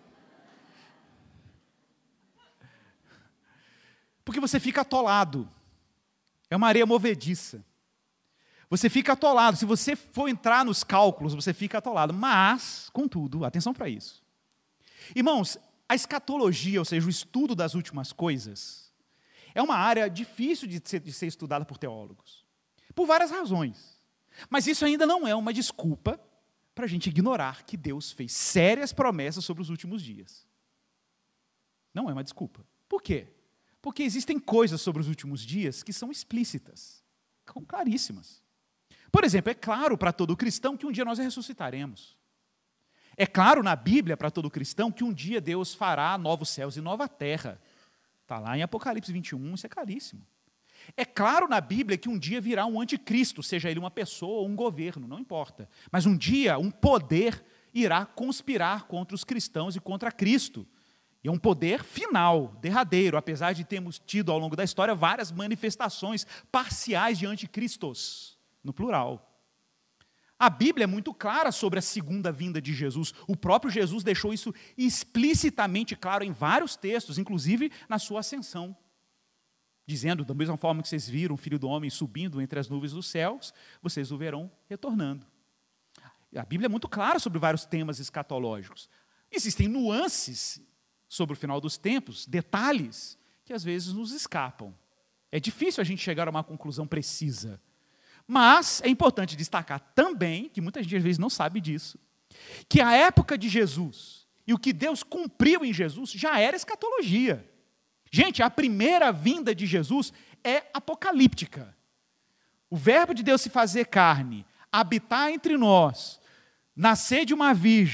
Porque você fica atolado. É uma areia movediça. Você fica atolado. Se você for entrar nos cálculos, você fica atolado. Mas, contudo, atenção para isso. Irmãos, a escatologia, ou seja, o estudo das últimas coisas, é uma área difícil de ser, de ser estudada por teólogos. Por várias razões. Mas isso ainda não é uma desculpa para a gente ignorar que Deus fez sérias promessas sobre os últimos dias. Não é uma desculpa. Por quê? Porque existem coisas sobre os últimos dias que são explícitas, são claríssimas. Por exemplo, é claro para todo cristão que um dia nós ressuscitaremos. É claro na Bíblia para todo cristão que um dia Deus fará novos céus e nova terra. Está lá em Apocalipse vinte e um, isso é claríssimo. É claro na Bíblia que um dia virá um anticristo, seja ele uma pessoa ou um governo, não importa. Mas um dia um poder irá conspirar contra os cristãos e contra Cristo. E é um poder final, derradeiro, apesar de termos tido ao longo da história várias manifestações parciais de anticristos, no plural. A Bíblia é muito clara sobre a segunda vinda de Jesus. O próprio Jesus deixou isso explicitamente claro em vários textos, inclusive na sua ascensão. Dizendo, da mesma forma que vocês viram o Filho do Homem subindo entre as nuvens dos céus, vocês o verão retornando. A Bíblia é muito clara sobre vários temas escatológicos. Existem nuances sobre o final dos tempos, detalhes que às vezes nos escapam. É difícil a gente chegar a uma conclusão precisa. Mas é importante destacar também, que muita gente às vezes não sabe disso, que a época de Jesus e o que Deus cumpriu em Jesus já era escatologia. Gente, a primeira vinda de Jesus é apocalíptica. O verbo de Deus se fazer carne, habitar entre nós, nascer de uma virgem,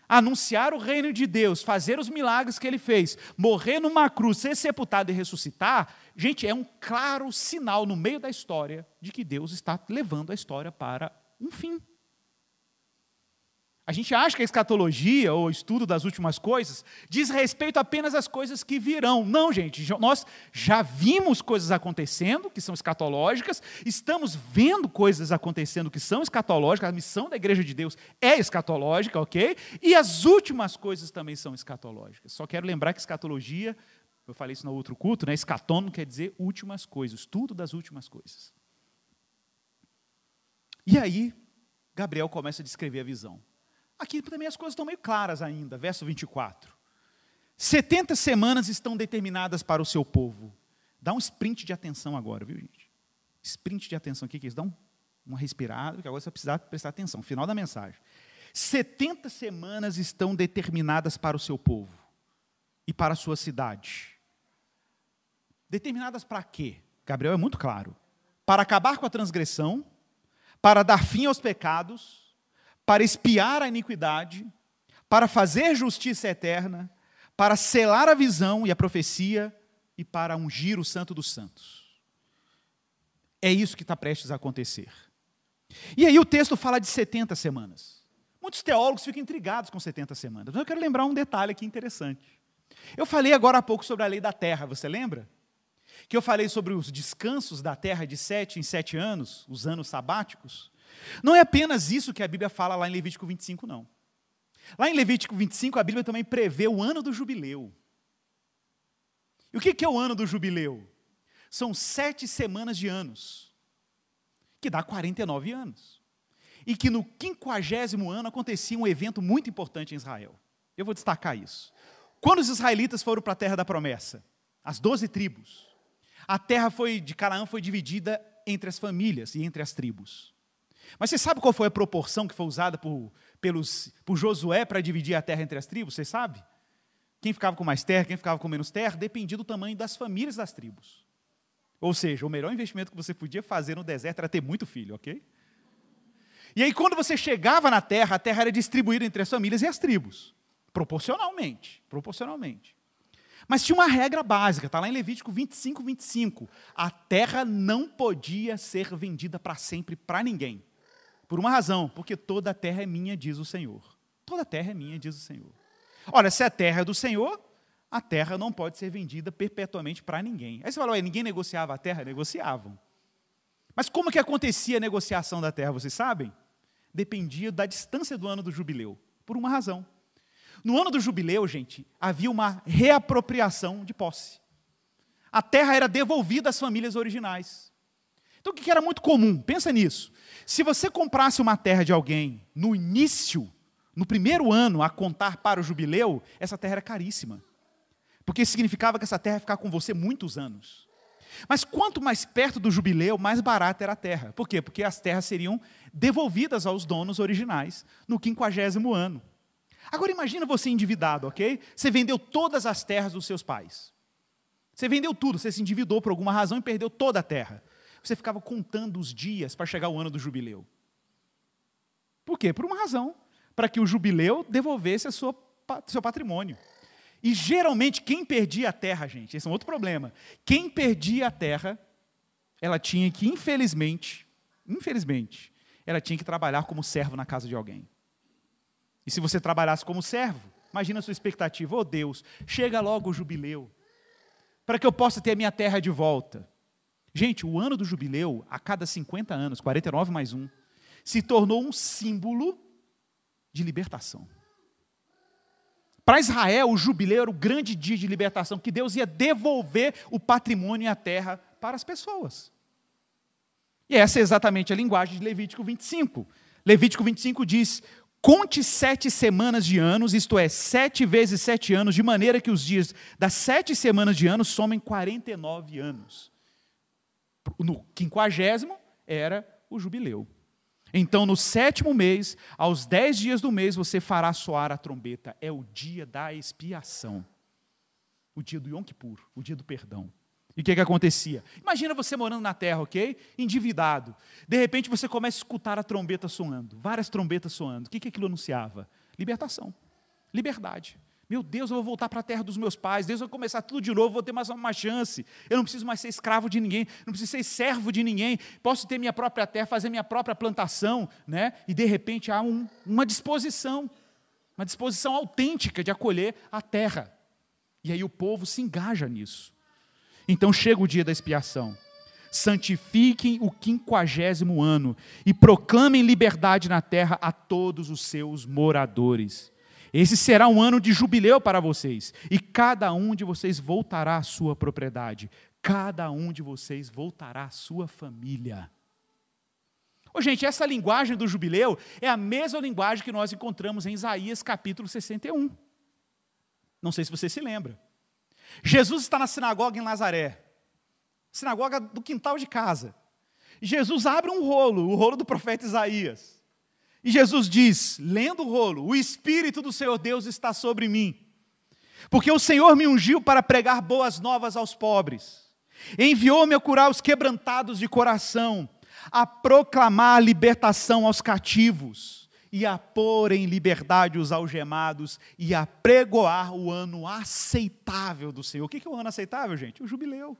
anunciar o reino de Deus, fazer os milagres que ele fez, morrer numa cruz, ser sepultado e ressuscitar, gente, é um claro sinal no meio da história de que Deus está levando a história para um fim. A gente acha que a escatologia, ou o estudo das últimas coisas, diz respeito apenas às coisas que virão. Não, gente, nós já vimos coisas acontecendo, que são escatológicas, estamos vendo coisas acontecendo que são escatológicas, a missão da igreja de Deus é escatológica, ok? E as últimas coisas também são escatológicas. Só quero lembrar que escatologia, eu falei isso no outro culto, né? Escatom não quer dizer últimas coisas, tudo das últimas coisas. E aí, Gabriel começa a descrever a visão. Aqui também as coisas estão meio claras ainda, verso vinte e quatro. setenta semanas estão determinadas para o seu povo. Dá um sprint de atenção agora, viu, gente? Sprint de atenção, o que é isso? Dá um, uma respirada, porque agora você vai precisar prestar atenção. Final da mensagem. setenta semanas estão determinadas para o seu povo e para a sua cidade. Determinadas para quê? Gabriel é muito claro. Para acabar com a transgressão, para dar fim aos pecados, para expiar a iniquidade, para fazer justiça eterna, para selar a visão e a profecia e para ungir o santo dos santos. É isso que está prestes a acontecer. E aí o texto fala de setenta semanas. Muitos teólogos ficam intrigados com setenta semanas. Mas eu quero lembrar um detalhe aqui interessante. Eu falei agora há pouco sobre a lei da terra, você lembra? Que eu falei sobre os descansos da terra de sete em sete anos, os anos sabáticos. Não é apenas isso que a Bíblia fala lá em Levítico vinte e cinco, não. Lá em Levítico vinte e cinco, a Bíblia também prevê o ano do jubileu. E o que é o ano do jubileu? São sete semanas de anos, que dá quarenta e nove anos. E que no quinquagésimo ano acontecia um evento muito importante em Israel. Eu vou destacar isso. Quando os israelitas foram para a terra da promessa, as doze tribos, a terra foi, de Canaã foi dividida entre as famílias e entre as tribos. Mas você sabe qual foi a proporção que foi usada por, pelos, por Josué para dividir a terra entre as tribos? Você sabe? Quem ficava com mais terra, quem ficava com menos terra, dependia do tamanho das famílias das tribos. Ou seja, o melhor investimento que você podia fazer no deserto era ter muito filho, ok? E aí quando você chegava na terra, a terra era distribuída entre as famílias e as tribos. Proporcionalmente, proporcionalmente. Mas tinha uma regra básica, está lá em Levítico vinte e cinco, vinte e cinco. A terra não podia ser vendida para sempre para ninguém. Por uma razão, porque toda a terra é minha, diz o Senhor. Toda a terra é minha, diz o Senhor. Olha, se a terra é do Senhor, a terra não pode ser vendida perpetuamente para ninguém. Aí você fala, ué, ninguém negociava a terra? Negociavam. Mas como que acontecia a negociação da terra, vocês sabem? Dependia da distância do ano do jubileu, por uma razão. No ano do jubileu, gente, havia uma reapropriação de posse. A terra era devolvida às famílias originais. Então, o que era muito comum? Pensa nisso. Se você comprasse uma terra de alguém no início, no primeiro ano a contar para o jubileu, essa terra era caríssima. Porque significava que essa terra ia ficar com você muitos anos. Mas quanto mais perto do jubileu, mais barata era a terra. Por quê? Porque as terras seriam devolvidas aos donos originais no quinquagésimo ano. Agora imagina você endividado, ok? Você vendeu todas as terras dos seus pais. Você vendeu tudo, você se endividou por alguma razão e perdeu toda a terra. Você ficava contando os dias para chegar o ano do jubileu. Por quê? Por uma razão. Para que o jubileu devolvesse a sua, seu patrimônio. E geralmente quem perdia a terra, gente, esse é um outro problema. Quem perdia a terra, ela tinha que, infelizmente, infelizmente, ela tinha que trabalhar como servo na casa de alguém. E se você trabalhasse como servo, imagina a sua expectativa, oh Deus, chega logo o jubileu, para que eu possa ter a minha terra de volta. Gente, o ano do jubileu, a cada cinquenta anos, quarenta e nove mais um, se tornou um símbolo de libertação. Para Israel, o jubileu era o grande dia de libertação, que Deus ia devolver o patrimônio e a terra para as pessoas. E essa é exatamente a linguagem de Levítico vinte e cinco. Levítico vinte e cinco diz, conte sete semanas de anos, isto é, sete vezes sete anos, de maneira que os dias das sete semanas de anos somem quarenta e nove anos. No quinquagésimo era o jubileu. Então, no sétimo mês, aos dez dias do mês, você fará soar a trombeta. É o dia da expiação. O dia do Yom Kippur, o dia do perdão. E o que, que acontecia? Imagina você morando na terra, ok? Endividado. De repente, você começa a escutar a trombeta soando. Várias trombetas soando. O que, que aquilo anunciava? Libertação. liberdade. Meu Deus, eu vou voltar para a terra dos meus pais, Deus vai começar tudo de novo, vou ter mais uma chance, eu não preciso mais ser escravo de ninguém, não preciso ser servo de ninguém, posso ter minha própria terra, fazer minha própria plantação, né? E de repente há um, uma disposição, uma disposição autêntica de acolher a terra. E aí o povo se engaja nisso. Então chega o dia da expiação. Santifiquem o quinquagésimo ano e proclamem liberdade na terra a todos os seus moradores. Esse será um ano de jubileu para vocês, e cada um de vocês voltará à sua propriedade, cada um de vocês voltará à sua família. Ô, gente, essa linguagem do jubileu é a mesma linguagem que nós encontramos em Isaías capítulo sessenta e um. Não sei se você se lembra. Jesus está na sinagoga em Nazaré, sinagoga do quintal de casa. Jesus abre um rolo, o rolo do profeta Isaías. E Jesus diz, lendo o rolo, o Espírito do Senhor Deus está sobre mim, porque o Senhor me ungiu para pregar boas novas aos pobres, enviou-me a curar os quebrantados de coração, a proclamar a libertação aos cativos, e a pôr em liberdade os algemados, e a pregoar o ano aceitável do Senhor. O que é o ano aceitável, gente? O jubileu.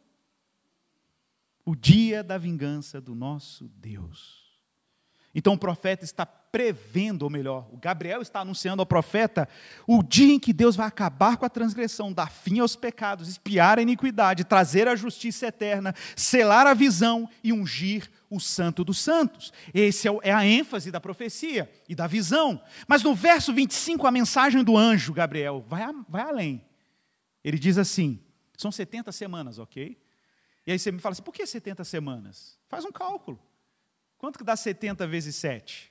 O dia da vingança do nosso Deus. Então o profeta está prevendo, ou melhor, o Gabriel está anunciando ao profeta o dia em que Deus vai acabar com a transgressão, dar fim aos pecados, expiar a iniquidade, trazer a justiça eterna, selar a visão e ungir o Santo dos Santos. Essa é a ênfase da profecia e da visão. Mas no verso vinte e cinco, a mensagem do anjo Gabriel vai, vai além. Ele diz assim, são setenta semanas, ok? E aí você me fala assim, por que setenta semanas? Faz um cálculo. Quanto que dá setenta vezes sete?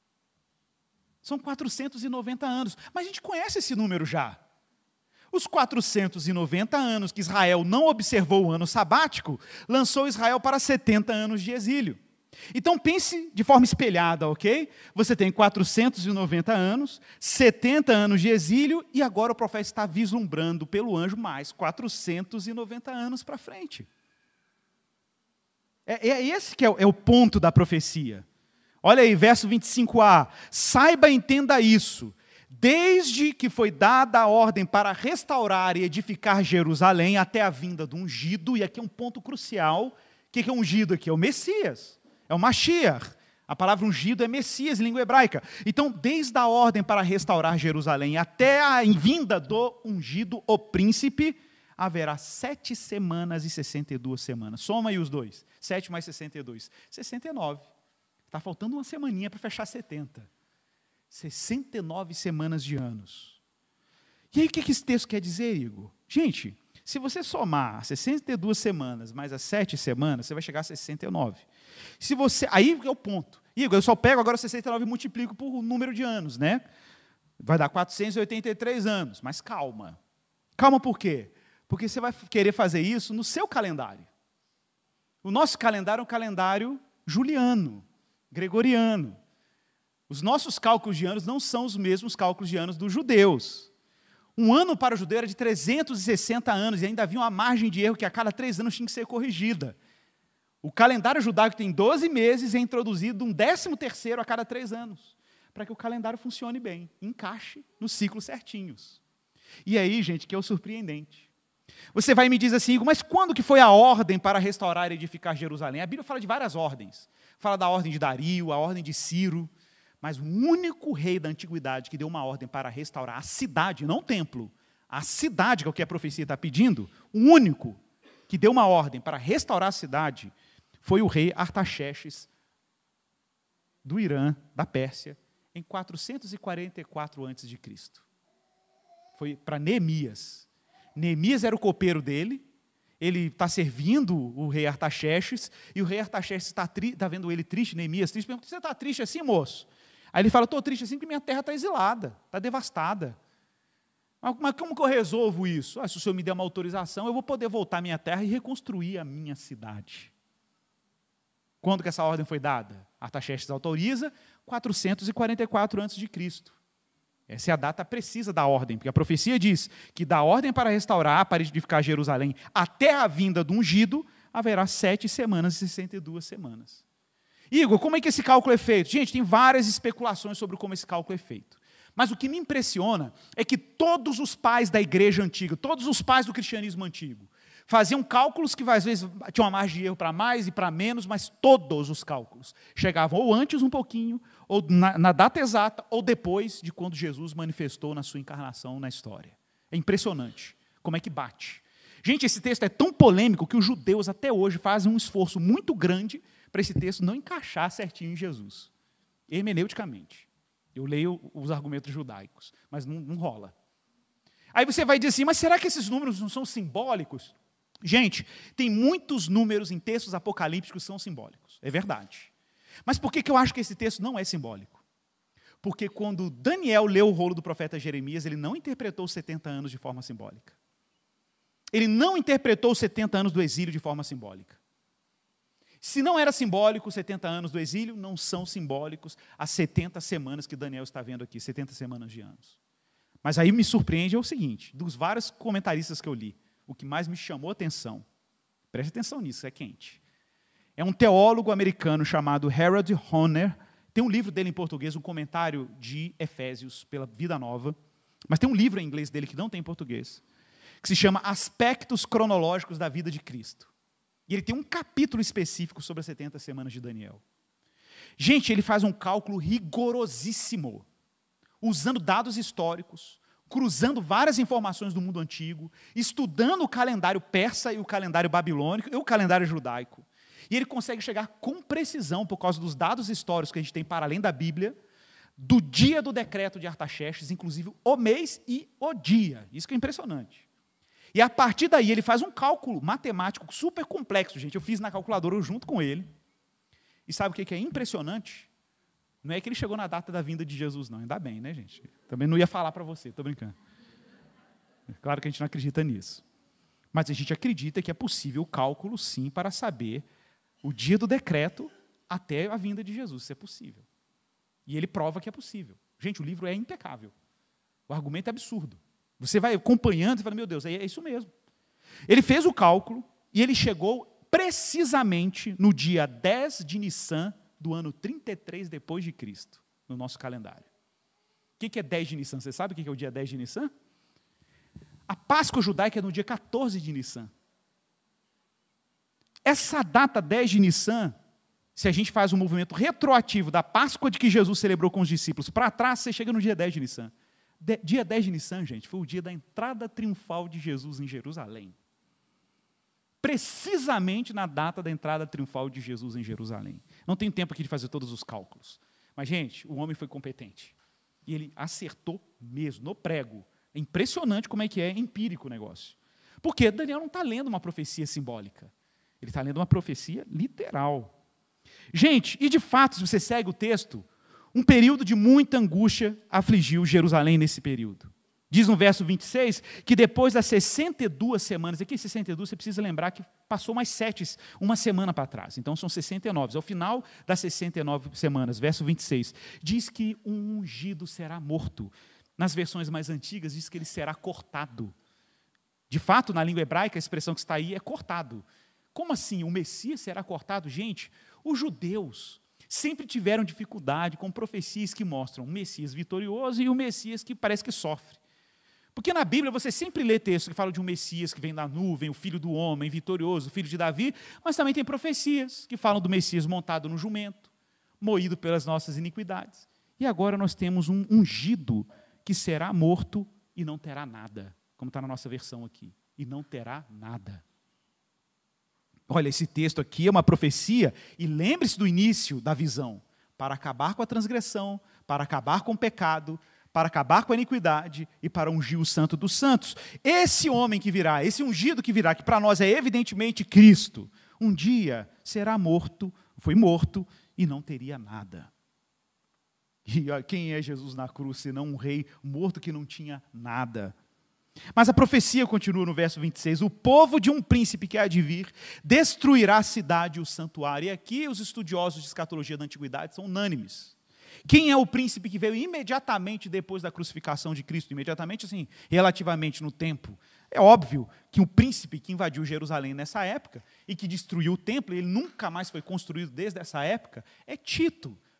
São quatrocentos e noventa anos. Mas a gente conhece esse número já. Os quatrocentos e noventa anos que Israel não observou o ano sabático, lançou Israel para setenta anos de exílio. Então pense de forma espelhada, ok? Você tem quatrocentos e noventa anos, setenta anos de exílio, e agora o profeta está vislumbrando pelo anjo mais quatrocentos e noventa anos para frente. É, é esse que é o, é o ponto da profecia. Olha aí, verso vinte e cinco a. Saiba e entenda isso. Desde que foi dada a ordem para restaurar e edificar Jerusalém até a vinda do ungido, e aqui é um ponto crucial. O que é ungido aqui? É o Messias, é o Mashiach. A palavra ungido é Messias em língua hebraica. Então, desde a ordem para restaurar Jerusalém até a vinda do ungido, o príncipe, haverá sete semanas e sessenta e duas semanas. Soma aí os dois. Sete mais sessenta e dois. sessenta e nove. Está faltando uma semaninha para fechar setenta. sessenta e nove semanas de anos. E aí o que esse texto quer dizer, Igor? Gente, se você somar as sessenta e duas semanas mais as sete semanas, você vai chegar a sessenta e nove. Se você, aí é o ponto. Igor, eu só pego agora sessenta e nove e multiplico por número de anos, né? Vai dar quatrocentos e oitenta e três anos. Mas calma. Calma por quê? Porque você vai querer fazer isso no seu calendário. O nosso calendário é um calendário juliano, gregoriano. Os nossos cálculos de anos não são os mesmos cálculos de anos dos judeus. Um ano para o judeu era de trezentos e sessenta anos, e ainda havia uma margem de erro que a cada três anos tinha que ser corrigida. O calendário judaico tem doze meses e é introduzido um décimo terceiro a cada três anos, para que o calendário funcione bem, encaixe nos ciclos certinhos. E aí, gente, que é o surpreendente. Você vai e me diz assim, mas quando que foi a ordem para restaurar e edificar Jerusalém? A Bíblia fala de várias ordens. Fala da ordem de Dario, a ordem de Ciro. Mas o único rei da antiguidade que deu uma ordem para restaurar a cidade, não o templo, a cidade, que é o que a profecia está pedindo, o único que deu uma ordem para restaurar a cidade foi o rei Artaxerxes do Irã, da Pérsia, em quatrocentos e quarenta e quatro antes de Cristo. Foi para Neemias. Neemias era o copeiro dele, ele está servindo o rei Artaxerxes, e o rei Artaxerxes está tá vendo ele triste, Neemias triste, pergunta, você está triste assim, moço? Aí ele fala, estou triste assim porque minha terra está exilada, está devastada. Mas, mas como que eu resolvo isso? Ah, se o Senhor me der uma autorização, eu vou poder voltar à minha terra e reconstruir a minha cidade. Quando que essa ordem foi dada? Artaxerxes autoriza, quatrocentos e quarenta e quatro antes de Cristo. Essa é a data precisa da ordem, porque a profecia diz que da ordem para restaurar, para edificar Jerusalém, até a vinda do ungido, haverá sete semanas e sessenta e duas semanas. Igor, como é que esse cálculo é feito? Gente, tem várias especulações sobre como esse cálculo é feito. Mas o que me impressiona é que todos os pais da igreja antiga, todos os pais do cristianismo antigo, faziam cálculos que às vezes tinham uma margem de erro para mais e para menos, mas todos os cálculos chegavam ou antes um pouquinho, ou na, na data exata, ou depois de quando Jesus manifestou na sua encarnação na história. É impressionante como é que bate. Gente, esse texto é tão polêmico que os judeus até hoje fazem um esforço muito grande para esse texto não encaixar certinho em Jesus, hermeneuticamente. Eu leio os argumentos judaicos, mas não, não rola. Aí você vai dizer assim, mas será que esses números não são simbólicos? Gente, tem muitos números em textos apocalípticos que são simbólicos, é verdade. Mas por que que eu acho que esse texto não é simbólico? Porque quando Daniel leu o rolo do profeta Jeremias, ele não interpretou os setenta anos de forma simbólica. Ele não interpretou os setenta anos do exílio de forma simbólica. Se não era simbólico os setenta anos do exílio, não são simbólicos as setenta semanas que Daniel está vendo aqui, setenta semanas de anos. Mas aí me surpreende é o seguinte, dos vários comentaristas que eu li, o que mais me chamou a atenção, preste atenção nisso, é quente, é um teólogo americano chamado Harold Hoehner, tem um livro dele em português, um comentário de Efésios pela Vida Nova, mas tem um livro em inglês dele que não tem em português, que se chama Aspectos Cronológicos da Vida de Cristo. E ele tem um capítulo específico sobre as setenta semanas de Daniel. Gente, ele faz um cálculo rigorosíssimo, usando dados históricos, cruzando várias informações do mundo antigo, estudando o calendário persa e o calendário babilônico e o calendário judaico. E ele consegue chegar com precisão, por causa dos dados históricos que a gente tem para além da Bíblia, do dia do decreto de Artaxerxes, inclusive o mês e o dia. Isso que é impressionante. E a partir daí ele faz um cálculo matemático super complexo, gente. Eu fiz na calculadora junto com ele. E sabe o que é impressionante? Não é que ele chegou na data da vinda de Jesus, não. Ainda bem, né, gente? Também não ia falar para você, estou brincando. Claro que a gente não acredita nisso. Mas a gente acredita que é possível o cálculo, sim, para saber o dia do decreto até a vinda de Jesus. Isso é possível. E ele prova que é possível. Gente, o livro é impecável. O argumento é absurdo. Você vai acompanhando e fala, meu Deus, é isso mesmo. Ele fez o cálculo e ele chegou precisamente no dia dez de Nissan do ano trinta e três depois de Cristo, no nosso calendário. O que é dez de Nissan? Você sabe o que é o dia dez de Nissan? A Páscoa judaica é no dia quatorze de Nissan. Essa data dez de Nissan, se a gente faz um movimento retroativo da Páscoa de que Jesus celebrou com os discípulos para trás, você chega no dia dez de Nissan. De, dia dez de Nissan, gente, foi o dia da entrada triunfal de Jesus em Jerusalém. Precisamente na data da entrada triunfal de Jesus em Jerusalém. Não tenho tempo aqui de fazer todos os cálculos. Mas, gente, o homem foi competente. E ele acertou mesmo, no prego. É impressionante como é que é empírico o negócio. Porque Daniel não está lendo uma profecia simbólica. Ele está lendo uma profecia literal. Gente, e de fato, se você segue o texto, um período de muita angústia afligiu Jerusalém nesse período. Diz no verso vinte e seis que depois das sessenta e duas semanas, aqui sessenta e duas, você precisa lembrar que passou mais sete, uma semana para trás, então são sessenta e nove, ao final das sessenta e nove semanas, verso vinte e seis, diz que um ungido será morto. Nas versões mais antigas diz que ele será cortado. De fato, na língua hebraica, a expressão que está aí é cortado. Como assim? O Messias será cortado? Gente, os judeus sempre tiveram dificuldade com profecias que mostram o Messias vitorioso e o Messias que parece que sofre. Porque na Bíblia você sempre lê textos que falam de um Messias que vem da nuvem, o filho do homem, vitorioso, o filho de Davi, mas também tem profecias que falam do Messias montado no jumento, moído pelas nossas iniquidades. E agora nós temos um ungido que será morto e não terá nada, como está na nossa versão aqui, e não terá nada. Olha, esse texto aqui é uma profecia, e lembre-se do início da visão, para acabar com a transgressão, para acabar com o pecado, para acabar com a iniquidade e para ungir o santo dos santos. Esse homem que virá, esse ungido que virá, que para nós é evidentemente Cristo, um dia será morto, foi morto e não teria nada. E quem é Jesus na cruz, senão um rei morto que não tinha nada? Mas a profecia continua no verso vinte e seis, o povo de um príncipe que há de vir destruirá a cidade e o santuário. E aqui os estudiosos de escatologia da antiguidade são unânimes. Quem é o príncipe que veio imediatamente depois da crucificação de Cristo? Imediatamente, assim, relativamente no tempo. É óbvio que o príncipe que invadiu Jerusalém nessa época e que destruiu o templo, ele nunca mais foi construído desde essa época, é Tito,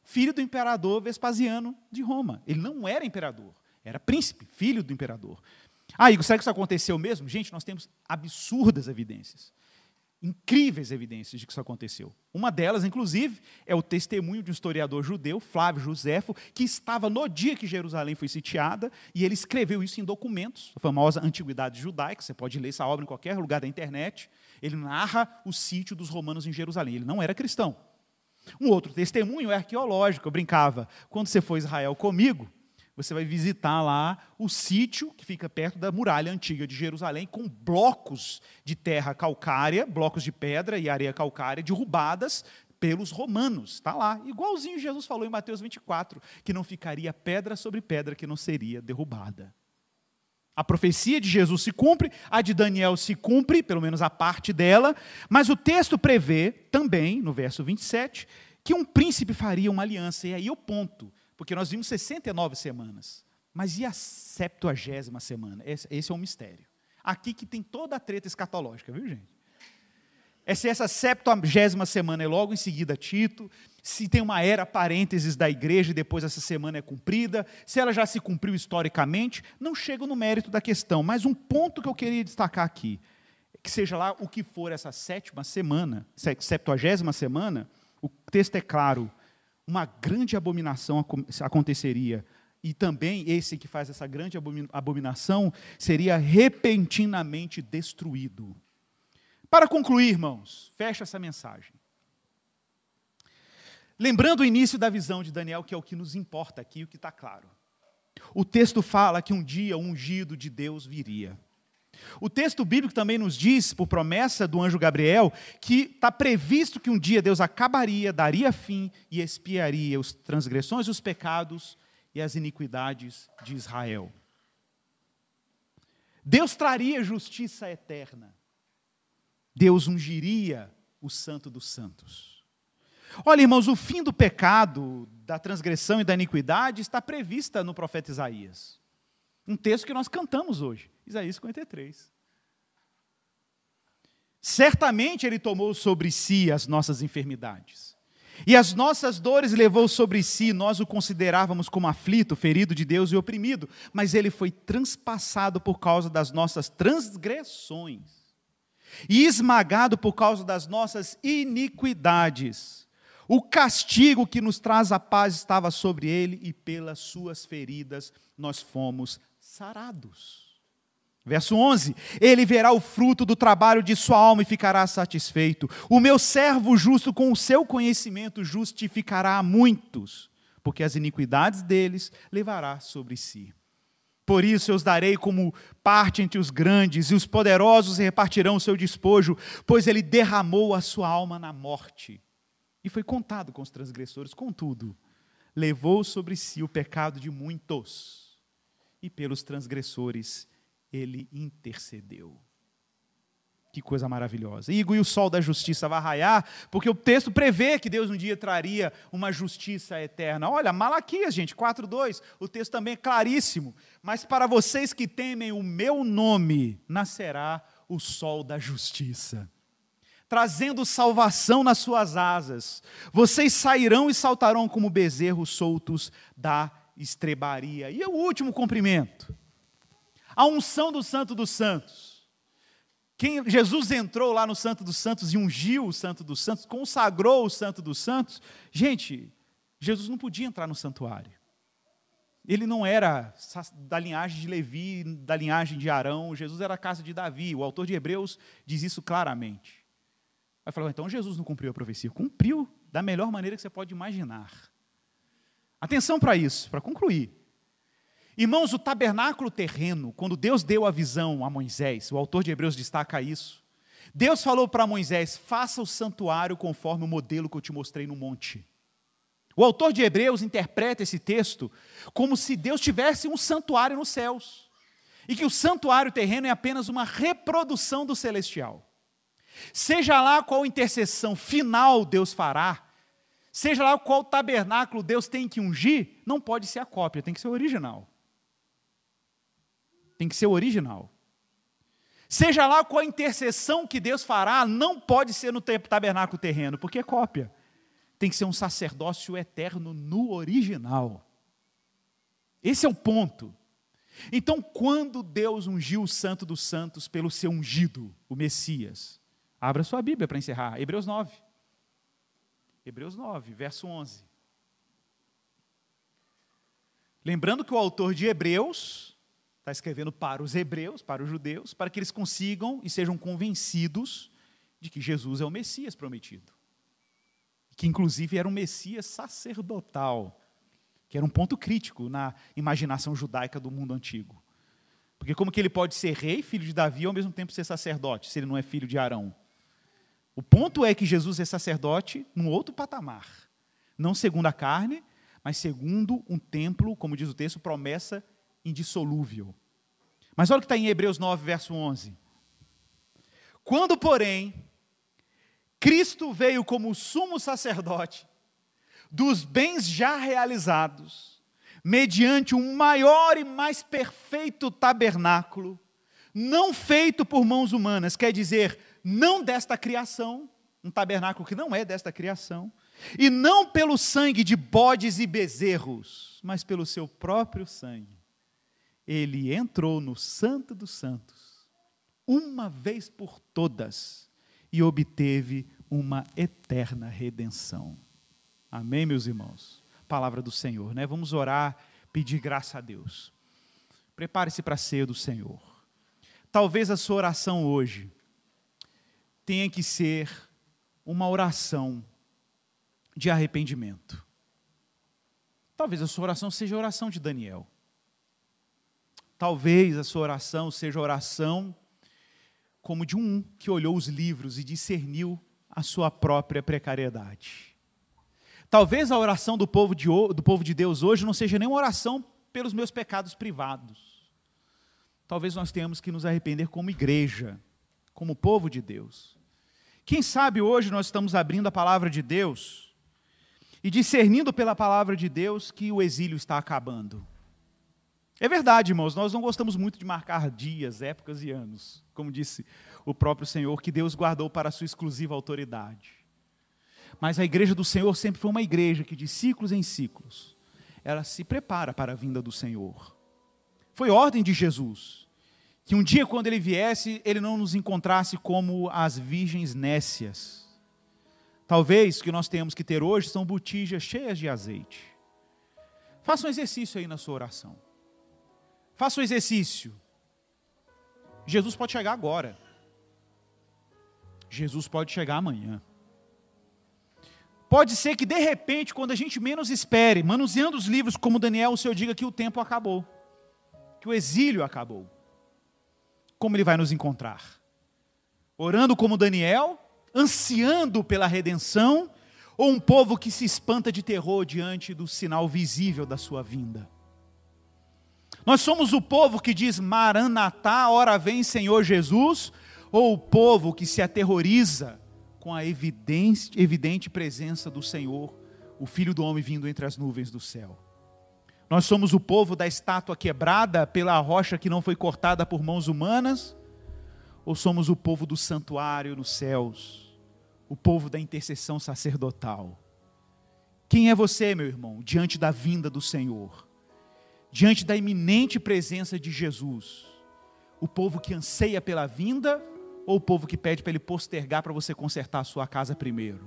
filho do imperador Vespasiano de Roma. Ele não era imperador, era príncipe, filho do imperador. Ah, Igor, será que isso aconteceu mesmo? Gente, nós temos absurdas evidências, incríveis evidências de que isso aconteceu. Uma delas, inclusive, é o testemunho de um historiador judeu, Flávio Josefo, que estava no dia que Jerusalém foi sitiada, e ele escreveu isso em documentos, a famosa Antiguidade Judaica. Você pode ler essa obra em qualquer lugar da internet. Ele narra o sítio dos romanos em Jerusalém. Ele não era cristão. Um outro testemunho é arqueológico. Eu brincava, quando você for a Israel comigo, você vai visitar lá o sítio que fica perto da muralha antiga de Jerusalém, com blocos de terra calcária, blocos de pedra e areia calcária derrubadas pelos romanos. Está lá, igualzinho Jesus falou em Mateus vinte e quatro, que não ficaria pedra sobre pedra que não seria derrubada. A profecia de Jesus se cumpre, a de Daniel se cumpre, pelo menos a parte dela, mas o texto prevê também, no verso vinte e sete, que um príncipe faria uma aliança, e aí o ponto. Porque nós vimos sessenta e nove semanas. Mas e a septuagésima semana? Esse, esse é um mistério. Aqui que tem toda a treta escatológica, viu, gente? É se essa septuagésima semana é logo em seguida Tito, se tem uma era parênteses da igreja e depois essa semana é cumprida, se ela já se cumpriu historicamente, não chego no mérito da questão. Mas um ponto que eu queria destacar aqui, que seja lá o que for essa sétima semana, septuagésima semana, o texto é claro, uma grande abominação aconteceria, e também esse que faz essa grande abominação seria repentinamente destruído. Para concluir, irmãos, fecha essa mensagem. Lembrando o início da visão de Daniel, que é o que nos importa aqui, o que está claro. O texto fala que um dia o ungido de Deus viria. O texto bíblico também nos diz, por promessa do anjo Gabriel, que está previsto que um dia Deus acabaria, daria fim e expiaria as transgressões, os pecados e as iniquidades de Israel. Deus traria justiça eterna. Deus ungiria o Santo dos Santos. Olha, irmãos, o fim do pecado, da transgressão e da iniquidade está prevista no profeta Isaías. Um texto que nós cantamos hoje, Isaías cinquenta e três. Certamente Ele tomou sobre si as nossas enfermidades, e as nossas dores levou sobre si. Nós o considerávamos como aflito, ferido de Deus e oprimido, mas Ele foi transpassado por causa das nossas transgressões, e esmagado por causa das nossas iniquidades. O castigo que nos traz a paz estava sobre Ele, e pelas suas feridas nós fomos sarados. Verso onze, Ele verá o fruto do trabalho de sua alma e ficará satisfeito. O meu servo justo com o seu conhecimento justificará a muitos, porque as iniquidades deles levará sobre si. Por isso eu os darei como parte entre os grandes, e os poderosos repartirão o seu despojo, pois ele derramou a sua alma na morte. E foi contado com os transgressores, contudo, levou sobre si o pecado de muitos, e pelos transgressores ele intercedeu. Que coisa maravilhosa. E o sol da justiça vai raiar, porque o texto prevê que Deus um dia traria uma justiça eterna. Olha, Malaquias, gente, quatro, dois, o texto também é claríssimo. Mas para vocês que temem o meu nome, nascerá o sol da justiça, trazendo salvação nas suas asas. Vocês sairão e saltarão como bezerros soltos da estrebaria. E o último cumprimento, a unção do Santo dos Santos. Quem, Jesus entrou lá no Santo dos Santos e ungiu o Santo dos Santos, consagrou o Santo dos Santos. Gente, Jesus não podia entrar no santuário. Ele não era da linhagem de Levi, da linhagem de Arão. Jesus era a casa de Davi. O autor de Hebreus diz isso claramente. Vai falar, então Jesus não cumpriu a profecia. Cumpriu da melhor maneira que você pode imaginar. Atenção para isso, para concluir. Irmãos, o tabernáculo terreno, quando Deus deu a visão a Moisés, o autor de Hebreus destaca isso. Deus falou para Moisés, faça o santuário conforme o modelo que eu te mostrei no monte. O autor de Hebreus interpreta esse texto como se Deus tivesse um santuário nos céus, e que o santuário terreno é apenas uma reprodução do celestial. Seja lá qual intercessão final Deus fará, seja lá qual tabernáculo Deus tem que ungir, não pode ser a cópia, tem que ser o original. Tem que ser o original. Seja lá qual a intercessão que Deus fará, não pode ser no tabernáculo terreno, porque é cópia. tem que ser um sacerdócio eterno no original. Esse é o ponto. Então, quando Deus ungiu o Santo dos Santos pelo seu ungido, o Messias, abra sua Bíblia para encerrar, Hebreus nove. Hebreus nove, verso onze. Lembrando que o autor de Hebreus está escrevendo para os hebreus, para os judeus, para que eles consigam e sejam convencidos de que Jesus é o Messias prometido. Que inclusive era um Messias sacerdotal, que era um ponto crítico na imaginação judaica do mundo antigo. Porque como que ele pode ser rei, filho de Davi, e ao mesmo tempo ser sacerdote, se ele não é filho de Arão? O ponto é que Jesus é sacerdote num outro patamar, não segundo a carne, mas segundo um templo, como diz o texto, promessa indissolúvel. Mas olha o que está em Hebreus nove, verso onze. Quando, porém, Cristo veio como sumo sacerdote dos bens já realizados, mediante um maior e mais perfeito tabernáculo, não feito por mãos humanas, quer dizer, não desta criação, um tabernáculo que não é desta criação, e não pelo sangue de bodes e bezerros, mas pelo seu próprio sangue. Ele entrou no Santo dos Santos, uma vez por todas, e obteve uma eterna redenção. Amém, meus irmãos? Palavra do Senhor, né? Vamos orar, pedir graça a Deus. Prepare-se para a ceia do Senhor. Talvez a sua oração hoje tenha que ser uma oração de arrependimento. Talvez a sua oração seja a oração de Daniel. Talvez a sua oração seja a oração como de um que olhou os livros e discerniu a sua própria precariedade. Talvez a oração do povo de, do povo de Deus hoje não seja nem uma oração pelos meus pecados privados. Talvez nós tenhamos que nos arrepender como igreja, como povo de Deus. Quem sabe hoje nós estamos abrindo a palavra de Deus e discernindo pela palavra de Deus que o exílio está acabando. É verdade, irmãos, nós não gostamos muito de marcar dias, épocas e anos, como disse o próprio Senhor, que Deus guardou para a sua exclusiva autoridade. Mas a igreja do Senhor sempre foi uma igreja que de ciclos em ciclos, ela se prepara para a vinda do Senhor. Foi ordem de Jesus, que um dia quando Ele viesse, Ele não nos encontrasse como as virgens nécias. Talvez o que nós tenhamos que ter hoje são botijas cheias de azeite. Faça um exercício aí na sua oração. Faça um exercício. Jesus pode chegar agora. Jesus pode chegar amanhã. Pode ser que de repente, quando a gente menos espere, manuseando os livros como Daniel, o Senhor diga que o tempo acabou. Que o exílio acabou. Como Ele vai nos encontrar? Orando como Daniel? Ansiando pela redenção, ou um povo que se espanta de terror diante do sinal visível da sua vinda? Nós somos o povo que diz Maranatá, ora vem Senhor Jesus, ou o povo que se aterroriza com a evidente, evidente presença do Senhor, o Filho do Homem vindo entre as nuvens do céu? Nós somos o povo da estátua quebrada pela rocha que não foi cortada por mãos humanas, ou somos o povo do santuário nos céus, o povo da intercessão sacerdotal? Quem é você, meu irmão, diante da vinda do Senhor? Diante da iminente presença de Jesus? O povo que anseia pela vinda, ou o povo que pede para Ele postergar para você consertar a sua casa primeiro?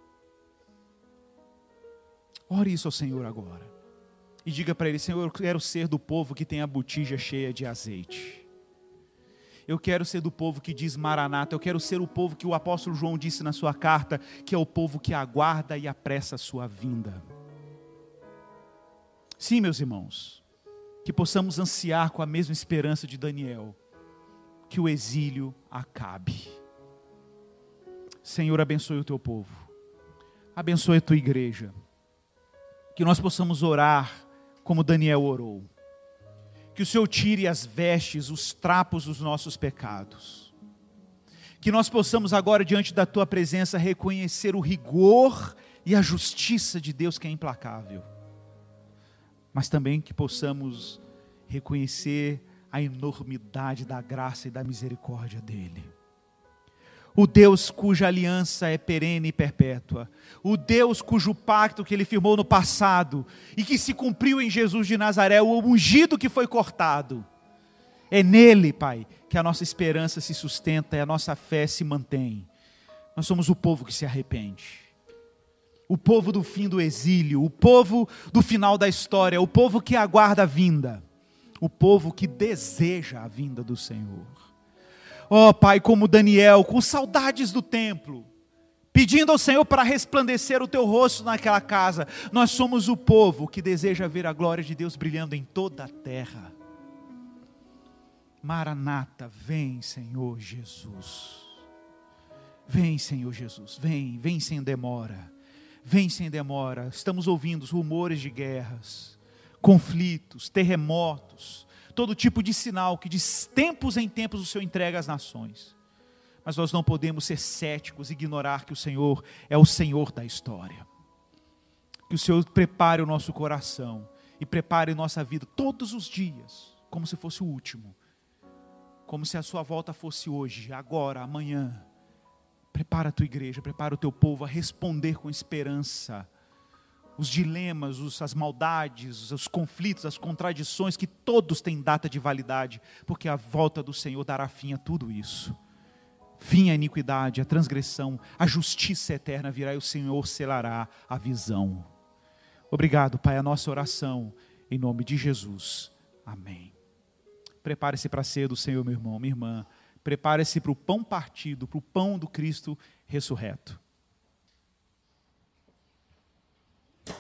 Ore isso ao Senhor agora. E diga para Ele: Senhor, eu quero ser do povo que tem a botija cheia de azeite. Eu quero ser do povo que diz Maranata. Eu quero ser o povo que o apóstolo João disse na sua carta, que é o povo que aguarda e apressa a sua vinda. Sim, meus irmãos, que possamos ansiar com a mesma esperança de Daniel, que o exílio acabe. Senhor, abençoe o teu povo, abençoe a tua igreja, que nós possamos orar como Daniel orou. Que o Senhor tire as vestes, os trapos dos nossos pecados. Que nós possamos agora, diante da Tua presença, reconhecer o rigor e a justiça de Deus, que é implacável. Mas também que possamos reconhecer a enormidade da graça e da misericórdia dEle. o Deus cuja aliança é perene e perpétua, o Deus cujo pacto que Ele firmou no passado e que se cumpriu em Jesus de Nazaré, o ungido que foi cortado. É nele, Pai, que a nossa esperança se sustenta e a nossa fé se mantém. Nós somos o povo que se arrepende, o povo do fim do exílio, o povo do final da história, o povo que aguarda a vinda, o povo que deseja a vinda do Senhor. Ó Pai, como Daniel, com saudades do templo, pedindo ao Senhor para resplandecer o teu rosto naquela casa, nós somos o povo que deseja ver a glória de Deus brilhando em toda a terra. Maranata, vem Senhor Jesus, vem Senhor Jesus, vem, vem sem demora, vem sem demora. Estamos ouvindo os rumores de guerras, conflitos, terremotos, todo tipo de sinal que de tempos em tempos o Senhor entrega às nações. Mas nós não podemos ser céticos e ignorar que o Senhor é o Senhor da história. Que o Senhor prepare o nosso coração e prepare nossa vida todos os dias, como se fosse o último. Como se a sua volta fosse hoje, agora, amanhã. Prepara a tua igreja, prepara o teu povo a responder com esperança os dilemas, os, as maldades, os conflitos, as contradições, que todos têm data de validade, porque a volta do Senhor dará fim a tudo isso. Fim à iniquidade, à transgressão, a justiça eterna virá e o Senhor selará a visão. Obrigado, Pai, a nossa oração, em nome de Jesus. Amém. Prepare-se para a ceia do Senhor, meu irmão, minha irmã. Prepare-se para o pão partido, para o pão do Cristo ressurreto.